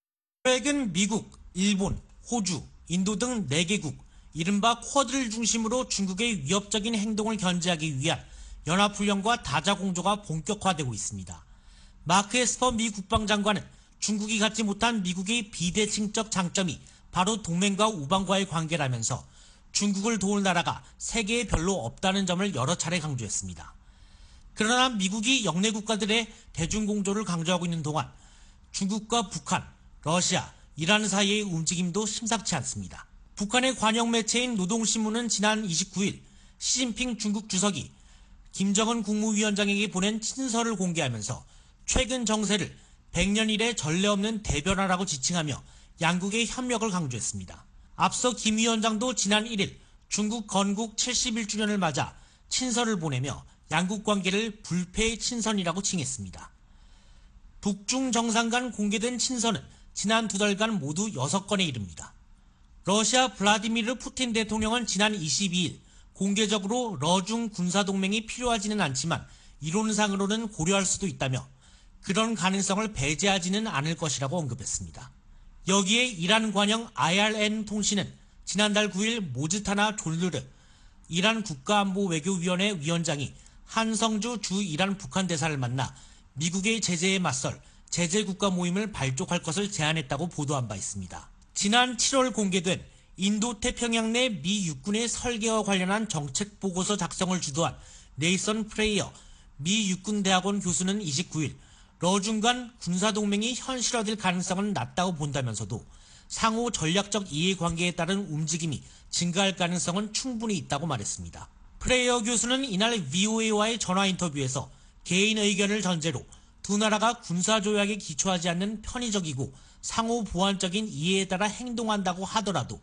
최근 미국, 일본, 호주, 인도 등 네 개국, 이른바 쿼드를 중심으로 중국의 위협적인 행동을 견제하기 위한 연합훈련과 다자공조가 본격화되고 있습니다. 마크 에스퍼 미 국방장관은 중국이 갖지 못한 미국의 비대칭적 장점이 바로 동맹과 우방과의 관계라면서 중국을 도울 나라가 세계에 별로 없다는 점을 여러 차례 강조했습니다. 그러나 미국이 영내 국가들의 대중공조를 강조하고 있는 동안 중국과 북한, 러시아, 이란 사이의 움직임도 심상치 않습니다. 북한의 관영 매체인 노동신문은 지난 이십구일 시진핑 중국 주석이 김정은 국무위원장에게 보낸 친서를 공개하면서 최근 정세를 백 년 이래 전례 없는 대변화라고 지칭하며 양국의 협력을 강조했습니다. 앞서 김 위원장도 지난 일일 중국 건국 칠십일 주년을 맞아 친서를 보내며 양국 관계를 불패의 친선이라고 칭했습니다. 북중 정상 간 공개된 친서는 지난 두 달간 모두 여섯 건에 이릅니다. 러시아 블라디미르 푸틴 대통령은 지난 이십이일 공개적으로 러중 군사동맹이 필요하지는 않지만 이론상으로는 고려할 수도 있다며 그런 가능성을 배제하지는 않을 것이라고 언급했습니다. 여기에 이란 관영 아이알엔 통신은 지난달 구일 모즈타나 졸르르 이란 국가안보외교위원회 위원장이 한성주 주 이란 북한 대사를 만나 미국의 제재에 맞설 제재국가 모임을 발족할 것을 제안했다고 보도한 바 있습니다. 지난 칠월 공개된 인도태평양 내 미 육군의 설계와 관련한 정책 보고서 작성을 주도한 네이선 프레이어 미 육군대학원 교수는 이십구일 러중 간 군사동맹이 현실화될 가능성은 낮다고 본다면서도 상호 전략적 이해관계에 따른 움직임이 증가할 가능성은 충분히 있다고 말했습니다. 프레이어 교수는 이날 브이오에이와의 전화 인터뷰에서 개인 의견을 전제로 두 나라가 군사조약에 기초하지 않는 편의적이고 상호 보완적인 이해에 따라 행동한다고 하더라도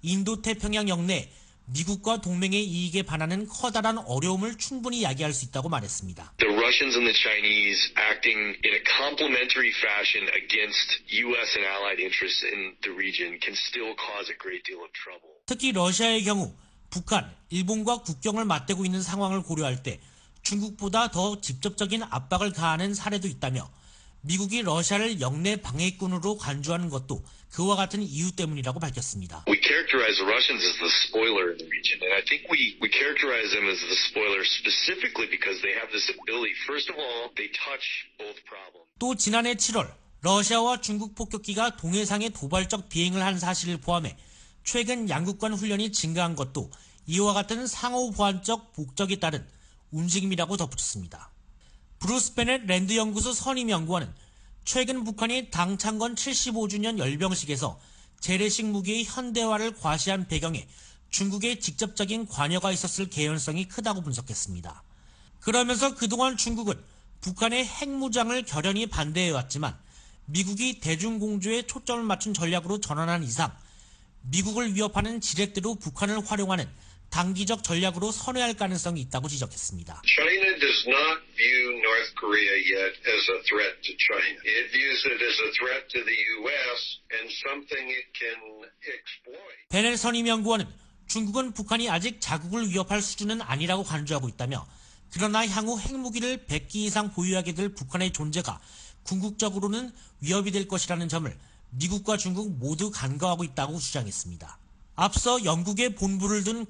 인도태평양 영내 미국과 동맹의 이익에 반하는 커다란 어려움을 충분히 야기할 수 있다고 말했습니다. The Russians and the Chinese acting in a complementary fashion against U S and allied interests in the region can still cause a great deal of trouble. 특히 러시아의 경우 북한, 일본과 국경을 맞대고 있는 상황을 고려할 때 중국보다 더 직접적인 압박을 가하는 사례도 있다며 미국이 러시아를 영내 방해꾼으로 간주하는 것도 그와 같은 이유 때문이라고 밝혔습니다. We characterize the Russians as the spoiler in the region, and I think we, we characterize them as the spoiler specifically because they have this ability. First of all, they touch both problems. 또 지난해 칠월 러시아와 중국 폭격기가 동해상에 도발적 비행을 한 사실을 포함해 최근 양국 간 훈련이 증가한 것도 이와 같은 상호 보완적 목적에 따른 움직임이라고 덧붙였습니다. 브루스 베넷 랜드 연구소 선임 연구원은 최근 북한이 당 창건 칠십오 주년 열병식에서 재래식 무기의 현대화를 과시한 배경에 중국의 직접적인 관여가 있었을 개연성이 크다고 분석했습니다. 그러면서 그동안 중국은 북한의 핵무장을 결연히 반대해왔지만 미국이 대중공조에 초점을 맞춘 전략으로 전환한 이상 미국을 위협하는 지렛대로 북한을 활용하는 단기적 전략으로 선회할 가능성이 있다고 지적했습니다. China does not view North Korea yet as a threat to China. It views it as a threat to the U S and something it can exploit. 베넬 선임 연구원은 중국은 북한이 아직 자국을 위협할 수준은 아니라고 간주하고 있다며 그러나 향후 핵무기를 백 기 이상 보유하게 될 북한의 존재가 궁극적으로는 위협이 될 것이라는 점을 미국과 중국 모두 간과하고 있다고 주장했습니다. 앞서 영국의 본부를 둔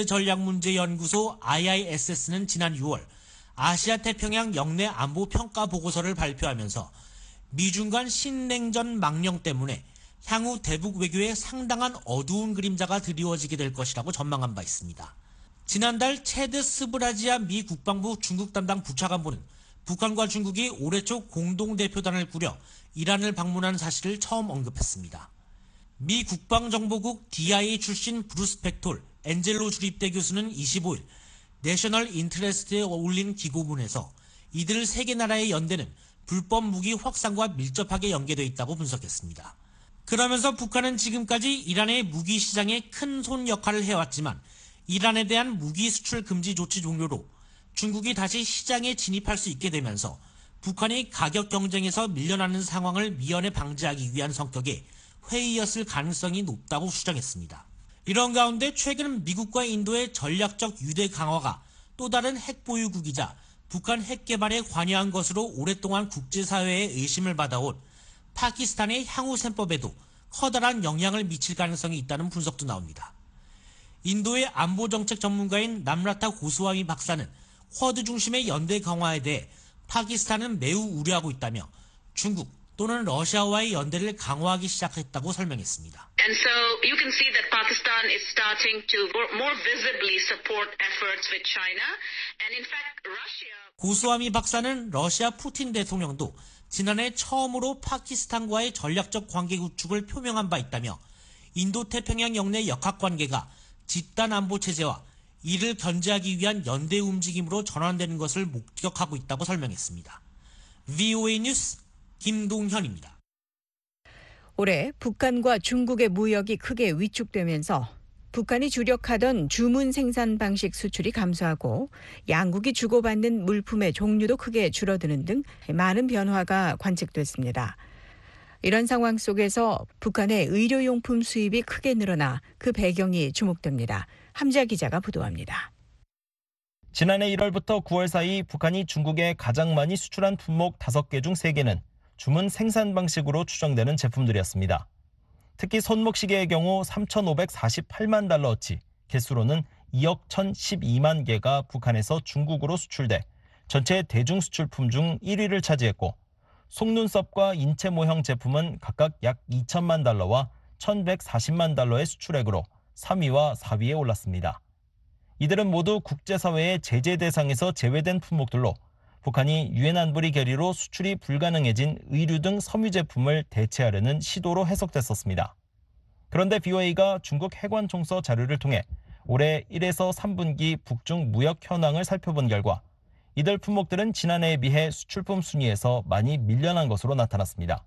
국제전략문제연구소 아이아이에스에스는 지난 유월 아시아 태평양 영내 안보 평가 보고서를 발표하면서 미중 간 신냉전 망령 때문에 향후 대북 외교에 상당한 어두운 그림자가 드리워지게 될 것이라고 전망한 바 있습니다. 지난달 체드 스브라지아 미 국방부 중국 담당 부차관보는 북한과 중국이 올해 초 공동대표단을 꾸려 이란을 방문한 사실을 처음 언급했습니다. 미 국방정보국 디아이에이 출신 브루스 팩톨, 엔젤로 주립대 교수는 이십오일 내셔널 인트레스트에 올린 기고문에서 이들 세 개 나라의 연대는 불법 무기 확산과 밀접하게 연계되어 있다고 분석했습니다. 그러면서 북한은 지금까지 이란의 무기 시장에 큰 손 역할을 해왔지만 이란에 대한 무기 수출 금지 조치 종료로 중국이 다시 시장에 진입할 수 있게 되면서 북한이 가격 경쟁에서 밀려나는 상황을 미연에 방지하기 위한 성격의 회의였을 가능성이 높다고 주장했습니다. 이런 가운데 최근 미국과 인도의 전략적 유대 강화가 또 다른 핵 보유국이자 북한 핵 개발에 관여한 것으로 오랫동안 국제사회의 의심을 받아온 파키스탄의 향후 셈법에도 커다란 영향을 미칠 가능성이 있다는 분석도 나옵니다. 인도의 안보정책 전문가인 남라타 고스와미 박사는 쿼드 중심의 연대 강화에 대해 파키스탄은 매우 우려하고 있다며 중국 또는 러시아와의 연대를 강화하기 시작했다고 설명했습니다. And so you can see that Pakistan is starting to more visibly support efforts with China. And in fact, Russia... 고스와미 박사는 러시아 푸틴 대통령도 지난해 처음으로 파키스탄과의 전략적 관계 구축을 표명한 바 있다며 인도태평양 영내 역학관계가 집단 안보 체제와 이를 견제하기 위한 연대 움직임으로 전환되는 것을 목격하고 있다고 설명했습니다. 브이오에이 뉴스 김동현입니다. 올해 북한과 중국의 무역이 크게 위축되면서 북한이 주력하던 주문 생산 방식 수출이 감소하고 양국이 주고받는 물품의 종류도 크게 줄어드는 등 많은 변화가 관측됐습니다. 이런 상황 속에서 북한의 의료용품 수입이 크게 늘어나 그 배경이 주목됩니다. 함자 기자가 보도합니다. 지난해 일월부터 구월 사이 북한이 중국에 가장 많이 수출한 품목 다섯 개 중 세 개는 주문 생산 방식으로 추정되는 제품들이었습니다. 특히 손목시계의 경우 삼천오백사십팔만 달러어치, 개수로는 이억 천십이만 개가 북한에서 중국으로 수출돼 전체 대중 수출품 중 일 위를 차지했고 속눈썹과 인체 모형 제품은 각각 약 이천만 달러와 천백사십만 달러의 수출액으로 삼 위와 사 위에 올랐습니다. 이들은 모두 국제사회의 제재 대상에서 제외된 품목들로 북한이 유엔 안보리 결의로 수출이 불가능해진 의류 등 섬유 제품을 대체하려는 시도로 해석됐었습니다. 그런데 브이오에이가 중국 해관총서 자료를 통해 올해 일에서 삼 분기 북중 무역 현황을 살펴본 결과 이들 품목들은 지난해에 비해 수출품 순위에서 많이 밀려난 것으로 나타났습니다.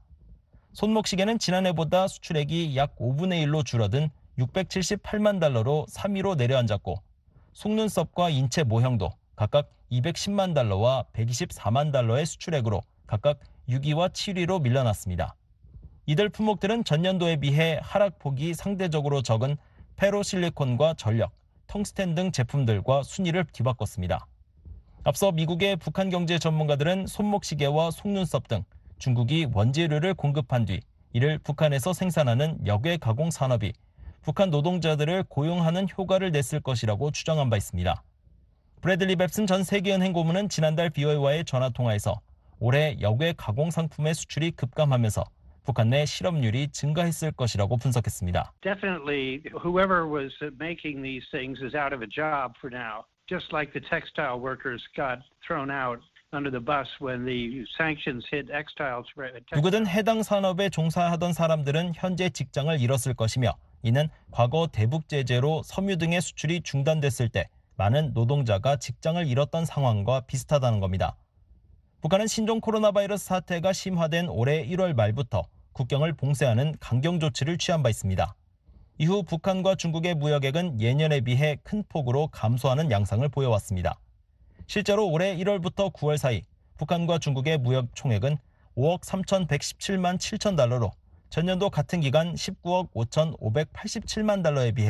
손목시계는 지난해보다 수출액이 약 오분의 일로 줄어든 육백칠십팔만 달러로 삼 위로 내려앉았고 속눈썹과 인체 모형도 각각 이백십만 달러와 백이십사만 달러의 수출액으로 각각 육 위와 칠 위로 밀려났습니다. 이들 품목들은 전년도에 비해 하락폭이 상대적으로 적은 페로실리콘과 전력, 텅스텐 등 제품들과 순위를 뒤바꿨습니다. 앞서 미국의 북한 경제 전문가들은 손목시계와 속눈썹 등 중국이 원재료를 공급한 뒤 이를 북한에서 생산하는 역외 가공 산업이 북한 노동자들을 고용하는 효과를 냈을 것이라고 추정한 바 있습니다. 브래들리 뱁슨 전 세계은행 고문은 지난달 브이오에이와의 전화통화에서 올해 역외 가공 상품의 수출이 급감하면서 북한 내 실업률이 증가했을 것이라고 분석했습니다. Definitely, whoever was making these things is out of a job for now. Just like the textile workers got thrown out under the bus when the sanctions hit textiles. 누구든 해당 산업에 종사하던 사람들은 현재 직장을 잃었을 것이며 이는 과거 대북 제재로 섬유 등의 수출이 중단됐을 때 많은 노동자가 직장을 잃었던 상황과 비슷하다는 겁니다. 북한은 신종 코로나 바이러스 사태가 심화된 올해 일월 말부터 국경을 봉쇄하는 강경 조치를 취한 바 있습니다. 이후 북한과 중국의 무역액은 예년에 비해 큰 폭으로 감소하는 양상을 보여왔습니다. 실제로 올해 일월부터 구월 사이 북한과 중국의 무역 총액은 오억 삼천백십칠만 칠천 달러로 전년도 같은 기간 십구억 오천오백팔십칠만 달러에 비해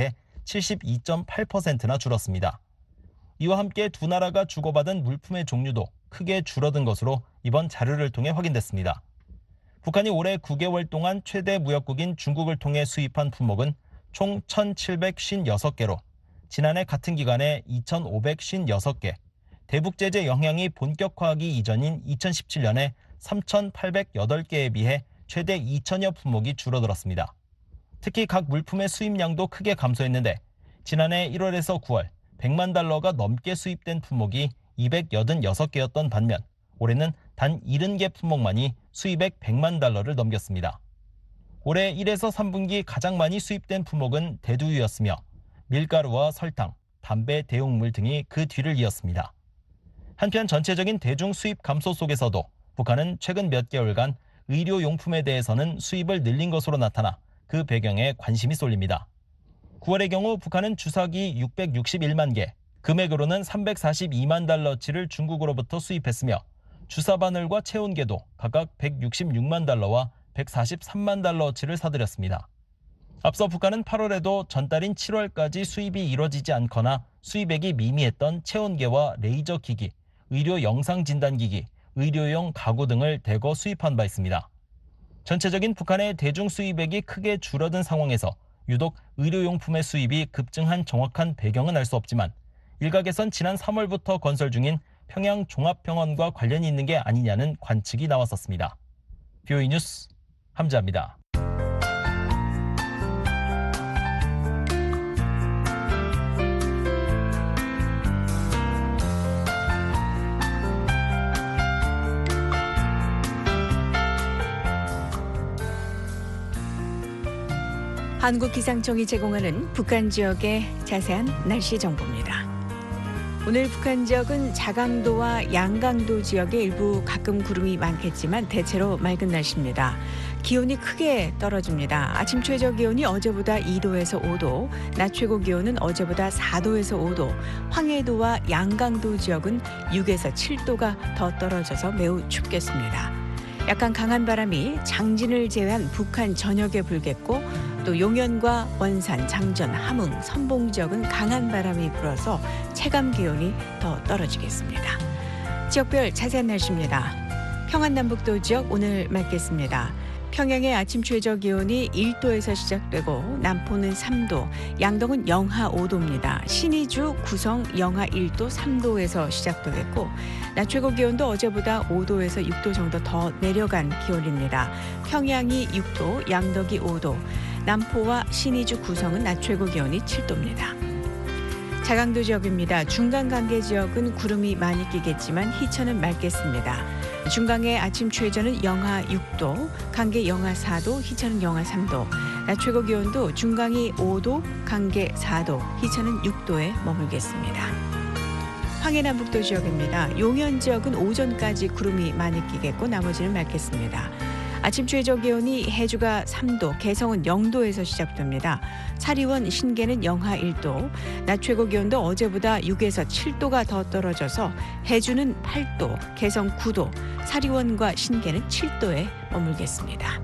칠십이 점 팔 퍼센트나 줄었습니다. 이와 함께 두 나라가 주고받은 물품의 종류도 크게 줄어든 것으로 이번 자료를 통해 확인됐습니다. 북한이 올해 구 개월 동안 최대 무역국인 중국을 통해 수입한 품목은 총 천칠백오십육 개로 지난해 같은 기간에 이천오백오십육 개, 대북 제재 영향이 본격화하기 이전인 이천십칠 년에 삼천팔백팔 개에 비해 최대 이천여 품목이 줄어들었습니다. 특히 각 물품의 수입량도 크게 감소했는데 지난해 일월에서 구월 백만 달러가 넘게 수입된 품목이 이백팔십육 개였던 반면 올해는 단 칠십 개 품목만이 수입액 백만 달러를 넘겼습니다. 올해 일에서 삼 분기 가장 많이 수입된 품목은 대두유였으며 밀가루와 설탕, 담배, 대용물 등이 그 뒤를 이었습니다. 한편 전체적인 대중 수입 감소 속에서도 북한은 최근 몇 개월간 의료용품에 대해서는 수입을 늘린 것으로 나타나 그 배경에 관심이 쏠립니다. 구월의 경우 북한은 주사기 육백육십일만 개, 금액으로는 삼백사십이만 달러치를 중국으로부터 수입했으며 주사 바늘과 체온계도 각각 백육십육만 달러와 백사십삼만 달러치를 사들였습니다. 앞서 북한은 팔월에도 전달인 칠월까지 수입이 이뤄지지 않거나 수입액이 미미했던 체온계와 레이저 기기, 의료 영상 진단기기, 의료용 가구 등을 대거 수입한 바 있습니다. 전체적인 북한의 대중 수입액이 크게 줄어든 상황에서 유독 의료용품의 수입이 급증한 정확한 배경은 알 수 없지만 일각에선 지난 삼월부터 건설 중인 평양 종합병원과 관련이 있는 게 아니냐는 관측이 나왔었습니다. 비오이 뉴스 함지아입니다. 한국기상청이 제공하는 북한 지역의 자세한 날씨 정보입니다. 오늘 북한 지역은 자강도와 양강도 지역의 일부 가끔 구름이 많겠지만 대체로 맑은 날씨입니다. 기온이 크게 떨어집니다. 아침 최저 기온이 어제보다 이 도에서 오 도, 낮 최고 기온은 어제보다 사 도에서 오 도, 황해도와 양강도 지역은 육에서 칠 도가 더 떨어져서 매우 춥겠습니다. 약간 강한 바람이 장진을 제외한 북한 전역에 불겠고 또 용현과 원산, 장전, 함흥, 선봉 지역은 강한 바람이 불어서 체감 기온이 더 떨어지겠습니다. 지역별 자세한 날씨입니다. 평안남북도 지역 오늘 맑겠습니다. 평양의 아침 최저 기온이 일 도에서 시작되고 남포는 삼 도, 양동은 영하 오 도입니다. 신의주, 구성 영하 일 도, 삼 도에서 시작되겠고 낮 최고 기온도 어제보다 오 도에서 육 도 정도 더 내려간 기온입니다. 평양이 육 도, 양덕이 오 도, 남포와 신의주, 구성은 낮 최고 기온이 칠 도입니다. 자강도 지역입니다. 중강 간계 지역은 구름이 많이 끼겠지만 희천은 맑겠습니다. 중강의 아침 최저는 영하 육 도, 강계 영하 사 도, 희천은 영하 삼 도, 낮 최고 기온도 중강이 오 도, 강계 사 도, 희천은 육 도에 머물겠습니다. 황해남북도 지역입니다. 용현 지역은 오전까지 구름이 많이 끼겠고 나머지는 맑겠습니다. 아침 최저 기온이 해주가 삼 도, 개성은 영 도에서 시작됩니다. 사리원, 신계는 영하 일 도, 낮 최고 기온도 어제보다 육에서 칠 도가 더 떨어져서 해주는 팔 도, 개성 구 도, 사리원과 신계는 칠 도에 머물겠습니다.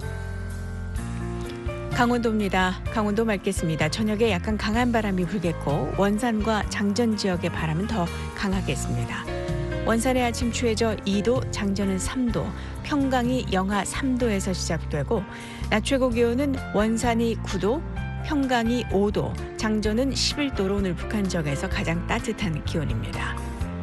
강원도입니다. 강원도 맑겠습니다. 저녁에 약간 강한 바람이 불겠고 원산과 장전 지역의 바람은 더 강하겠습니다. 원산의 아침 최저 이 도, 장전은 삼 도, 평강이 영하 삼 도에서 시작되고 낮 최고 기온은 원산이 구 도, 평강이 오 도, 장전은 십일 도로 오늘 북한 지역에서 가장 따뜻한 기온입니다.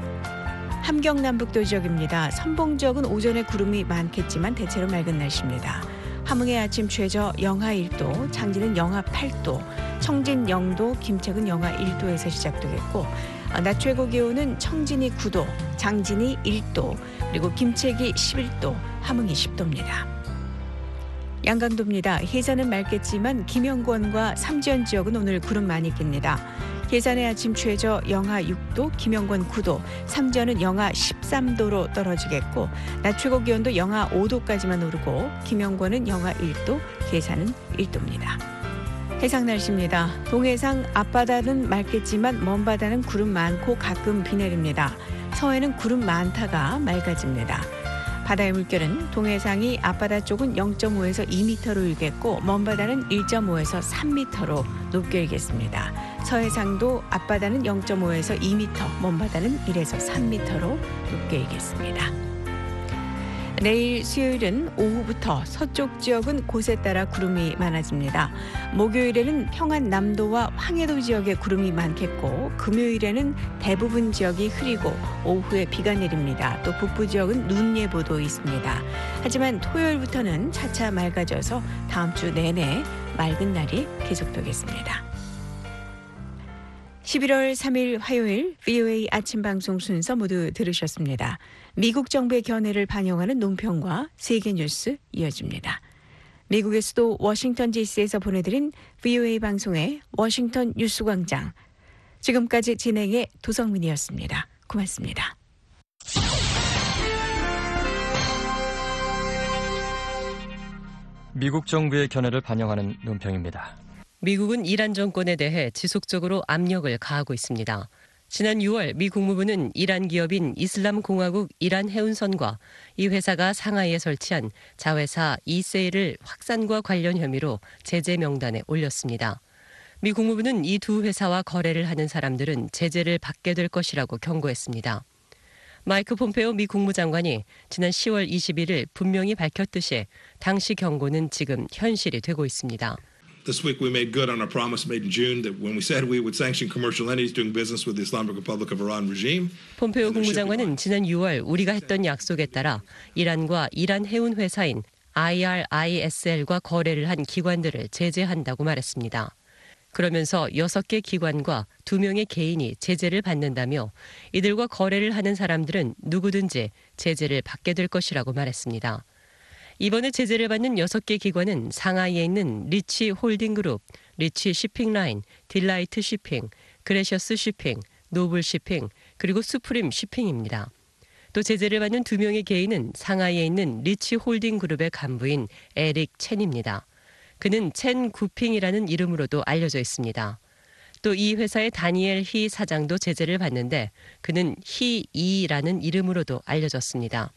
함경남북도 지역입니다. 선봉 지역은 오전에 구름이 많겠지만 대체로 맑은 날씨입니다. 함흥의 아침 최저 영하 일 도, 장진은 영하 팔 도, 청진 영 도, 김책은 영하 일 도에서 시작되겠고 낮 최고 기온은 청진이 구 도, 장진이 일 도, 그리고 김책이 십일 도, 함흥이 십 도입니다. 양강도입니다. 해산은 맑겠지만 김영권과 삼지연 지역은 오늘 구름 많이 낍니다. 해산의 아침 최저 영하 육 도, 김영권 구 도, 삼지연은 영하 십삼 도로 떨어지겠고 낮 최고 기온도 영하 오 도까지만 오르고 김영권은 영하 일 도, 해산은 일 도입니다. 해상 날씨입니다. 동해상 앞바다는 맑겠지만 먼바다는 구름 많고 가끔 비 내립니다. 서해는 구름 많다가 맑아집니다. 바다의 물결은 동해상이 앞바다 쪽은 영 점 오에서 이 미터로 일겠고 먼바다는 일 점 오에서 삼 미터로 높게 일겠습니다. 서해상도 앞바다는 영 점 오에서 이 미터, 먼바다는 일에서 삼 미터로 높게 일겠습니다. 내일 수요일은 오후부터 서쪽 지역은 곳에 따라 구름이 많아집니다. 목요일에는 평안 남도와 황해도 지역에 구름이 많겠고 금요일에는 대부분 지역이 흐리고 오후에 비가 내립니다. 또 북부 지역은 눈 예보도 있습니다. 하지만 토요일부터는 차차 맑아져서 다음 주 내내 맑은 날이 계속되겠습니다. 십일월 삼일 화요일 브이오에이 아침 방송 순서 모두 들으셨습니다. 미국 정부의 견해를 반영하는 논평과 세계 뉴스 이어집니다. 미국의 수도 워싱턴 디씨에서 보내드린 브이오에이 방송의 워싱턴 뉴스광장. 지금까지 진행의 도성민이었습니다. 고맙습니다. 미국 정부의 견해를 반영하는 논평입니다. 미국은 이란 정권에 대해 지속적으로 압력을 가하고 있습니다. 지난 유월 미 국무부는 이란 기업인 이슬람공화국 이란 해운선과 이 회사가 상하이에 설치한 자회사 이세일을 확산과 관련 혐의로 제재 명단에 올렸습니다. 미 국무부는 이 두 회사와 거래를 하는 사람들은 제재를 받게 될 것이라고 경고했습니다. 마이크 폼페오 미 국무장관이 지난 시월 이십일일 분명히 밝혔듯이 당시 경고는 지금 현실이 되고 있습니다. This week we made good on our promise made in June that when we said we would sanction commercial entities doing business with the Islamic Republic of Iran regime. 폼페오 국무장관은 지난 유월 우리가 했던 약속에 따라 이란과 이란 해운 회사인 아이알아이에스엘과 거래를 한 기관들을 제재한다고 말했습니다. 그러면서 여섯 개 기관과 두 명의 개인이 제재를 받는다며 이들과 거래를 하는 사람들은 누구든지 제재를 받게 될 것이라고 말했습니다. 이번에 제재를 받는 여섯 개 기관은 상하이에 있는 리치 홀딩그룹, 리치 쉬핑라인, 딜라이트 쉬핑, 그레셔스 쉬핑, 노블 쉬핑, 그리고 수프림 쉬핑입니다. 또 제재를 받는 두 명의 개인은 상하이에 있는 리치 홀딩그룹의 간부인 에릭 첸입니다. 그는 첸 구핑이라는 이름으로도 알려져 있습니다. 또 이 회사의 다니엘 히 사장도 제재를 받는데 그는 히이라는 이름으로도 알려졌습니다.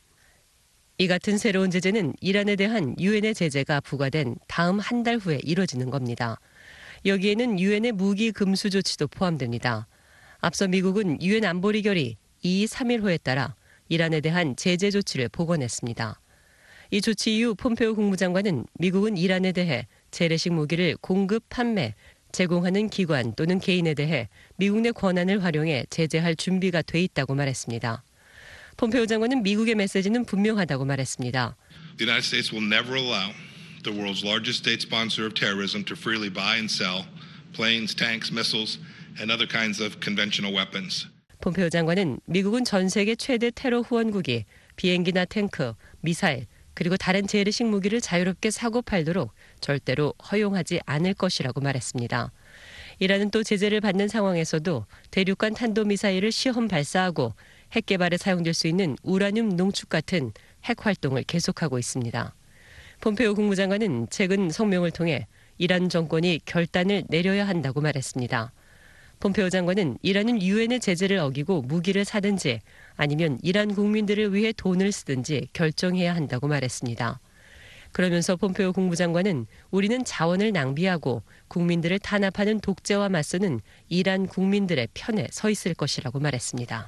이 같은 새로운 제재는 이란에 대한 유엔의 제재가 부과된 다음 한 달 후에 이뤄지는 겁니다. 여기에는 유엔의 무기 금수 조치도 포함됩니다. 앞서 미국은 유엔 안보리 결의 이백삼십일호에 따라 이란에 대한 제재 조치를 복원했습니다. 이 조치 이후 폼페오 국무장관은 미국은 이란에 대해 재래식 무기를 공급, 판매, 제공하는 기관 또는 개인에 대해 미국 내 권한을 활용해 제재할 준비가 돼 있다고 말했습니다. 폼페오 장관은 미국의 메시지는 분명하다고 말했습니다. The United States will never allow the world's largest state sponsor of terrorism to freely buy and sell planes, tanks, missiles, and other kinds of conventional weapons. 폼페오 장관은 미국은 전 세계 최대 테러 후원국이 비행기나 탱크, 미사일, 그리고 다른 재래식 무기를 자유롭게 사고 팔도록 절대로 허용하지 않을 것이라고 말했습니다. 이란은 또 제재를 받는 상황에서도 대륙간 탄도미사일을 시험 발사하고 핵 개발에 사용될 수 있는 우라늄 농축 같은 핵 활동을 계속하고 있습니다. 폼페오 국무장관은 최근 성명을 통해 이란 정권이 결단을 내려야 한다고 말했습니다. 폼페오 장관은 이란은 유엔의 제재를 어기고 무기를 사든지 아니면 이란 국민들을 위해 돈을 쓰든지 결정해야 한다고 말했습니다. 그러면서 폼페오 국무장관은 우리는 자원을 낭비하고 국민들을 탄압하는 독재와 맞서는 이란 국민들의 편에 서 있을 것이라고 말했습니다.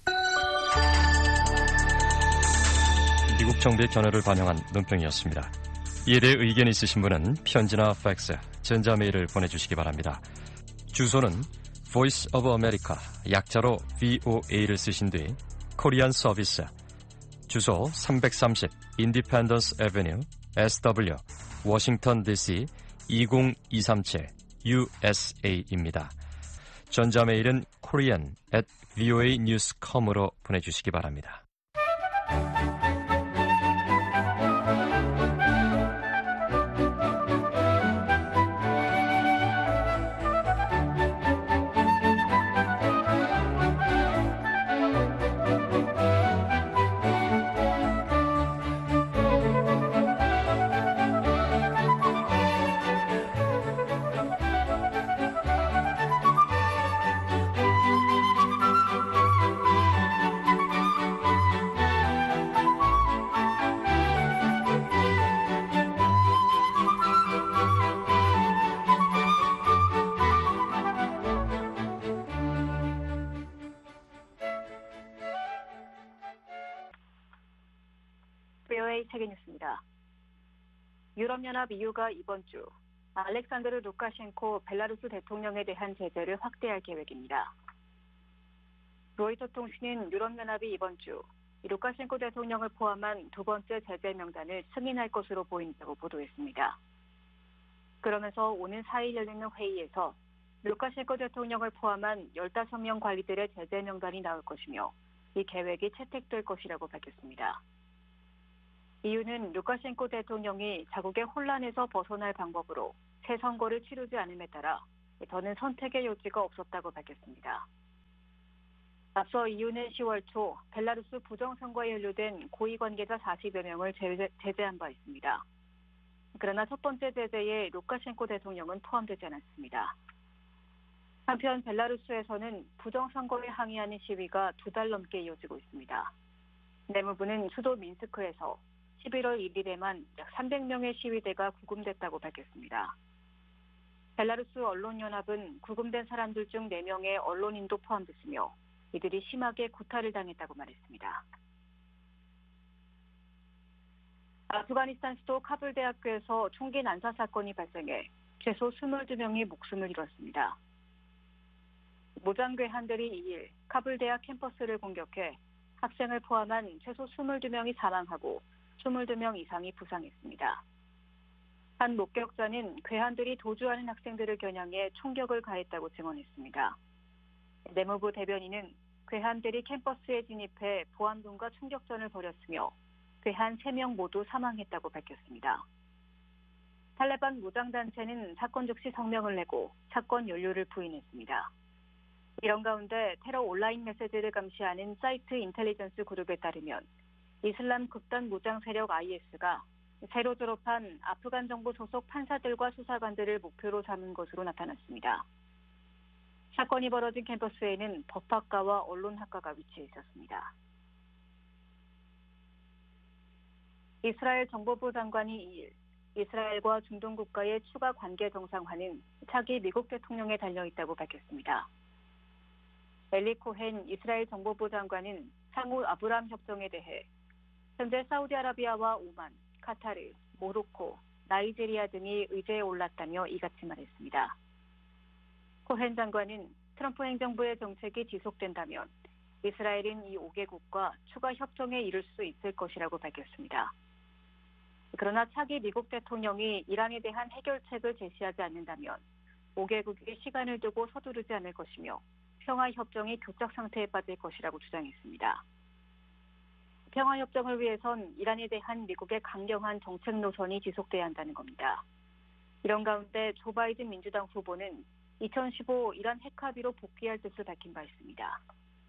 미국 정부의 견해를 반영한 논평이었습니다. 이에 대해 의견 있으신 분은 편지나 팩스, 전자메일을 보내주시기 바랍니다. 주소는 Voice of America, 약자로 브이오에이를 쓰신 뒤 코리안 서비스, 주소 삼백삼십 Independence Avenue, 에스더블유, 워싱턴 디씨 이공이삼칠 유에스에이입니다. 전자메일은 korean at 브이오에이 뉴스 닷컴으로 보내주시기 바랍니다. 브이오에이 세계뉴스입니다. 유럽연합 이유가 이번 주 알렉산드르 루카셴코 벨라루스 대통령에 대한 제재를 확대할 계획입니다. 로이터 통신은 유럽연합이 이번 주 루카셴코 대통령을 포함한 두 번째 제재 명단을 승인할 것으로 보인다고 보도했습니다. 그러면서 오는 사 일 열리는 회의에서 루카셴코 대통령을 포함한 열다섯 명 관리들의 제재 명단이 나올 것이며 이 계획이 채택될 것이라고 밝혔습니다. 이유는 루카셴코 대통령이 자국의 혼란에서 벗어날 방법으로 새 선거를 치르지 않음에 따라 더는 선택의 여지가 없었다고 밝혔습니다. 앞서 이유는 시월 초 벨라루스 부정선거에 연루된 고위 관계자 사십여 명을 제재, 제재한 바 있습니다. 그러나 첫 번째 제재에 루카셴코 대통령은 포함되지 않았습니다. 한편 벨라루스에서는 부정선거에 항의하는 시위가 두 달 넘게 이어지고 있습니다. 내무부는 수도 민스크에서 십일월 일일에만 약 삼백 명의 시위대가 구금됐다고 밝혔습니다. 벨라루스 언론연합은 구금된 사람들 중 네 명의 언론인도 포함됐으며 이들이 심하게 구타를 당했다고 말했습니다. 아프가니스탄 수도 카불 대학교에서 총기 난사 사건이 발생해 최소 이십이 명이 목숨을 잃었습니다. 무장괴한들이 이 일 카불 대학 캠퍼스를 공격해 학생을 포함한 최소 이십이 명이 사망하고 이십이 명 이상이 부상했습니다. 한 목격자는 괴한들이 도주하는 학생들을 겨냥해 총격을 가했다고 증언했습니다. 내무부 대변인은 괴한들이 캠퍼스에 진입해 보안군과 총격전을 벌였으며 괴한 세 명 모두 사망했다고 밝혔습니다. 탈레반 무장단체는 사건 즉시 성명을 내고 사건 연루를 부인했습니다. 이런 가운데 테러 온라인 메시지를 감시하는 사이트 인텔리전스 그룹에 따르면 이슬람 극단 무장 세력 아이에스가 새로 졸업한 아프간 정부 소속 판사들과 수사관들을 목표로 삼은 것으로 나타났습니다. 사건이 벌어진 캠퍼스에는 법학과와 언론학과가 위치해 있었습니다. 이스라엘 정보부 장관이 이 일 이스라엘과 중동 국가의 추가 관계 정상화는 차기 미국 대통령에 달려있다고 밝혔습니다. 엘리 코헨 이스라엘 정보부 장관은 상호 아브람 협정에 대해 현재 사우디아라비아와 오만, 카타르, 모로코, 나이지리아 등이 의제에 올랐다며 이같이 말했습니다. 코헨 장관은 트럼프 행정부의 정책이 지속된다면 이스라엘은 이 오 개국과 추가 협정에 이를 수 있을 것이라고 밝혔습니다. 그러나 차기 미국 대통령이 이란에 대한 해결책을 제시하지 않는다면 오 개국이 시간을 두고 서두르지 않을 것이며 평화협정이 교착 상태에 빠질 것이라고 주장했습니다. 평화협정을 위해선 이란에 대한 미국의 강경한 정책 노선이 지속돼야 한다는 겁니다. 이런 가운데 조 바이든 민주당 후보는 이천십오 이란 핵 합의로 복귀할 뜻을 밝힌 바 있습니다.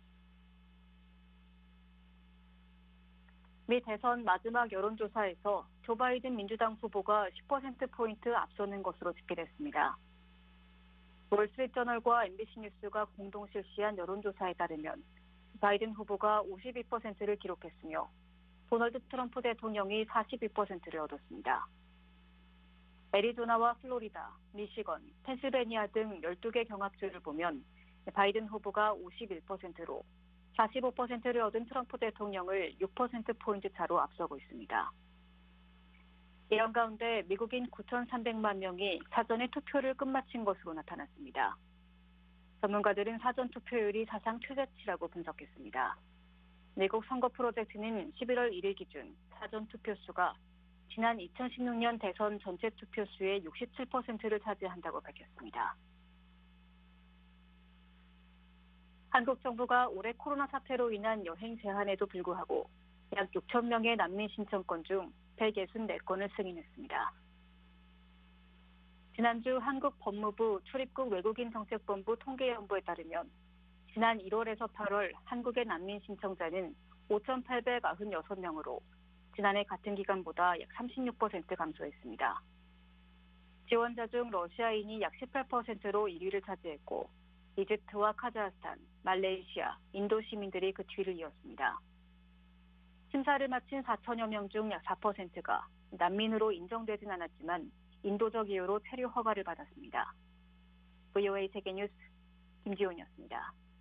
미 대선 마지막 여론조사에서 조 바이든 민주당 후보가 십 퍼센트포인트 앞서는 것으로 집계됐습니다. 월스트리트저널과 엠비씨 뉴스가 공동 실시한 여론조사에 따르면 바이든 후보가 오십이 퍼센트를 기록했으며 도널드 트럼프 대통령이 사십이 퍼센트를 얻었습니다. 애리조나와 플로리다, 미시건, 펜실베니아 등 열두 개 경합주를 보면 바이든 후보가 오십일 퍼센트로 사십오 퍼센트를 얻은 트럼프 대통령을 육 퍼센트포인트 차로 앞서고 있습니다. 이런 가운데 미국인 구천삼백만 명이 사전에 투표를 끝마친 것으로 나타났습니다. 전문가들은 사전 투표율이 사상 최저치라고 분석했습니다. 미국 선거 프로젝트는 십일월 일일 기준 사전 투표 수가 지난 이천십육 년 대선 전체 투표 수의 육십칠 퍼센트를 차지한다고 밝혔습니다. 한국 정부가 올해 코로나 사태로 인한 여행 제한에도 불구하고 약 육천 명의 난민 신청건 중 백육십사 건을 승인했습니다. 지난주 한국 법무부 출입국 외국인 정책본부 통계연보에 따르면 지난 일월에서 팔월 한국의 난민 신청자는 오천팔백구십육 명으로 지난해 같은 기간보다 약 삼십육 퍼센트 감소했습니다. 지원자 중 러시아인이 약 십팔 퍼센트로 일 위를 차지했고 이집트와 카자흐스탄, 말레이시아, 인도 시민들이 그 뒤를 이었습니다. 심사를 마친 사천여 명 중 약 사 퍼센트가 난민으로 인정되진 않았지만 인도적 이유로 체류 허가를 받았습니다. 브이오에이 세계뉴스 김지훈이었습니다.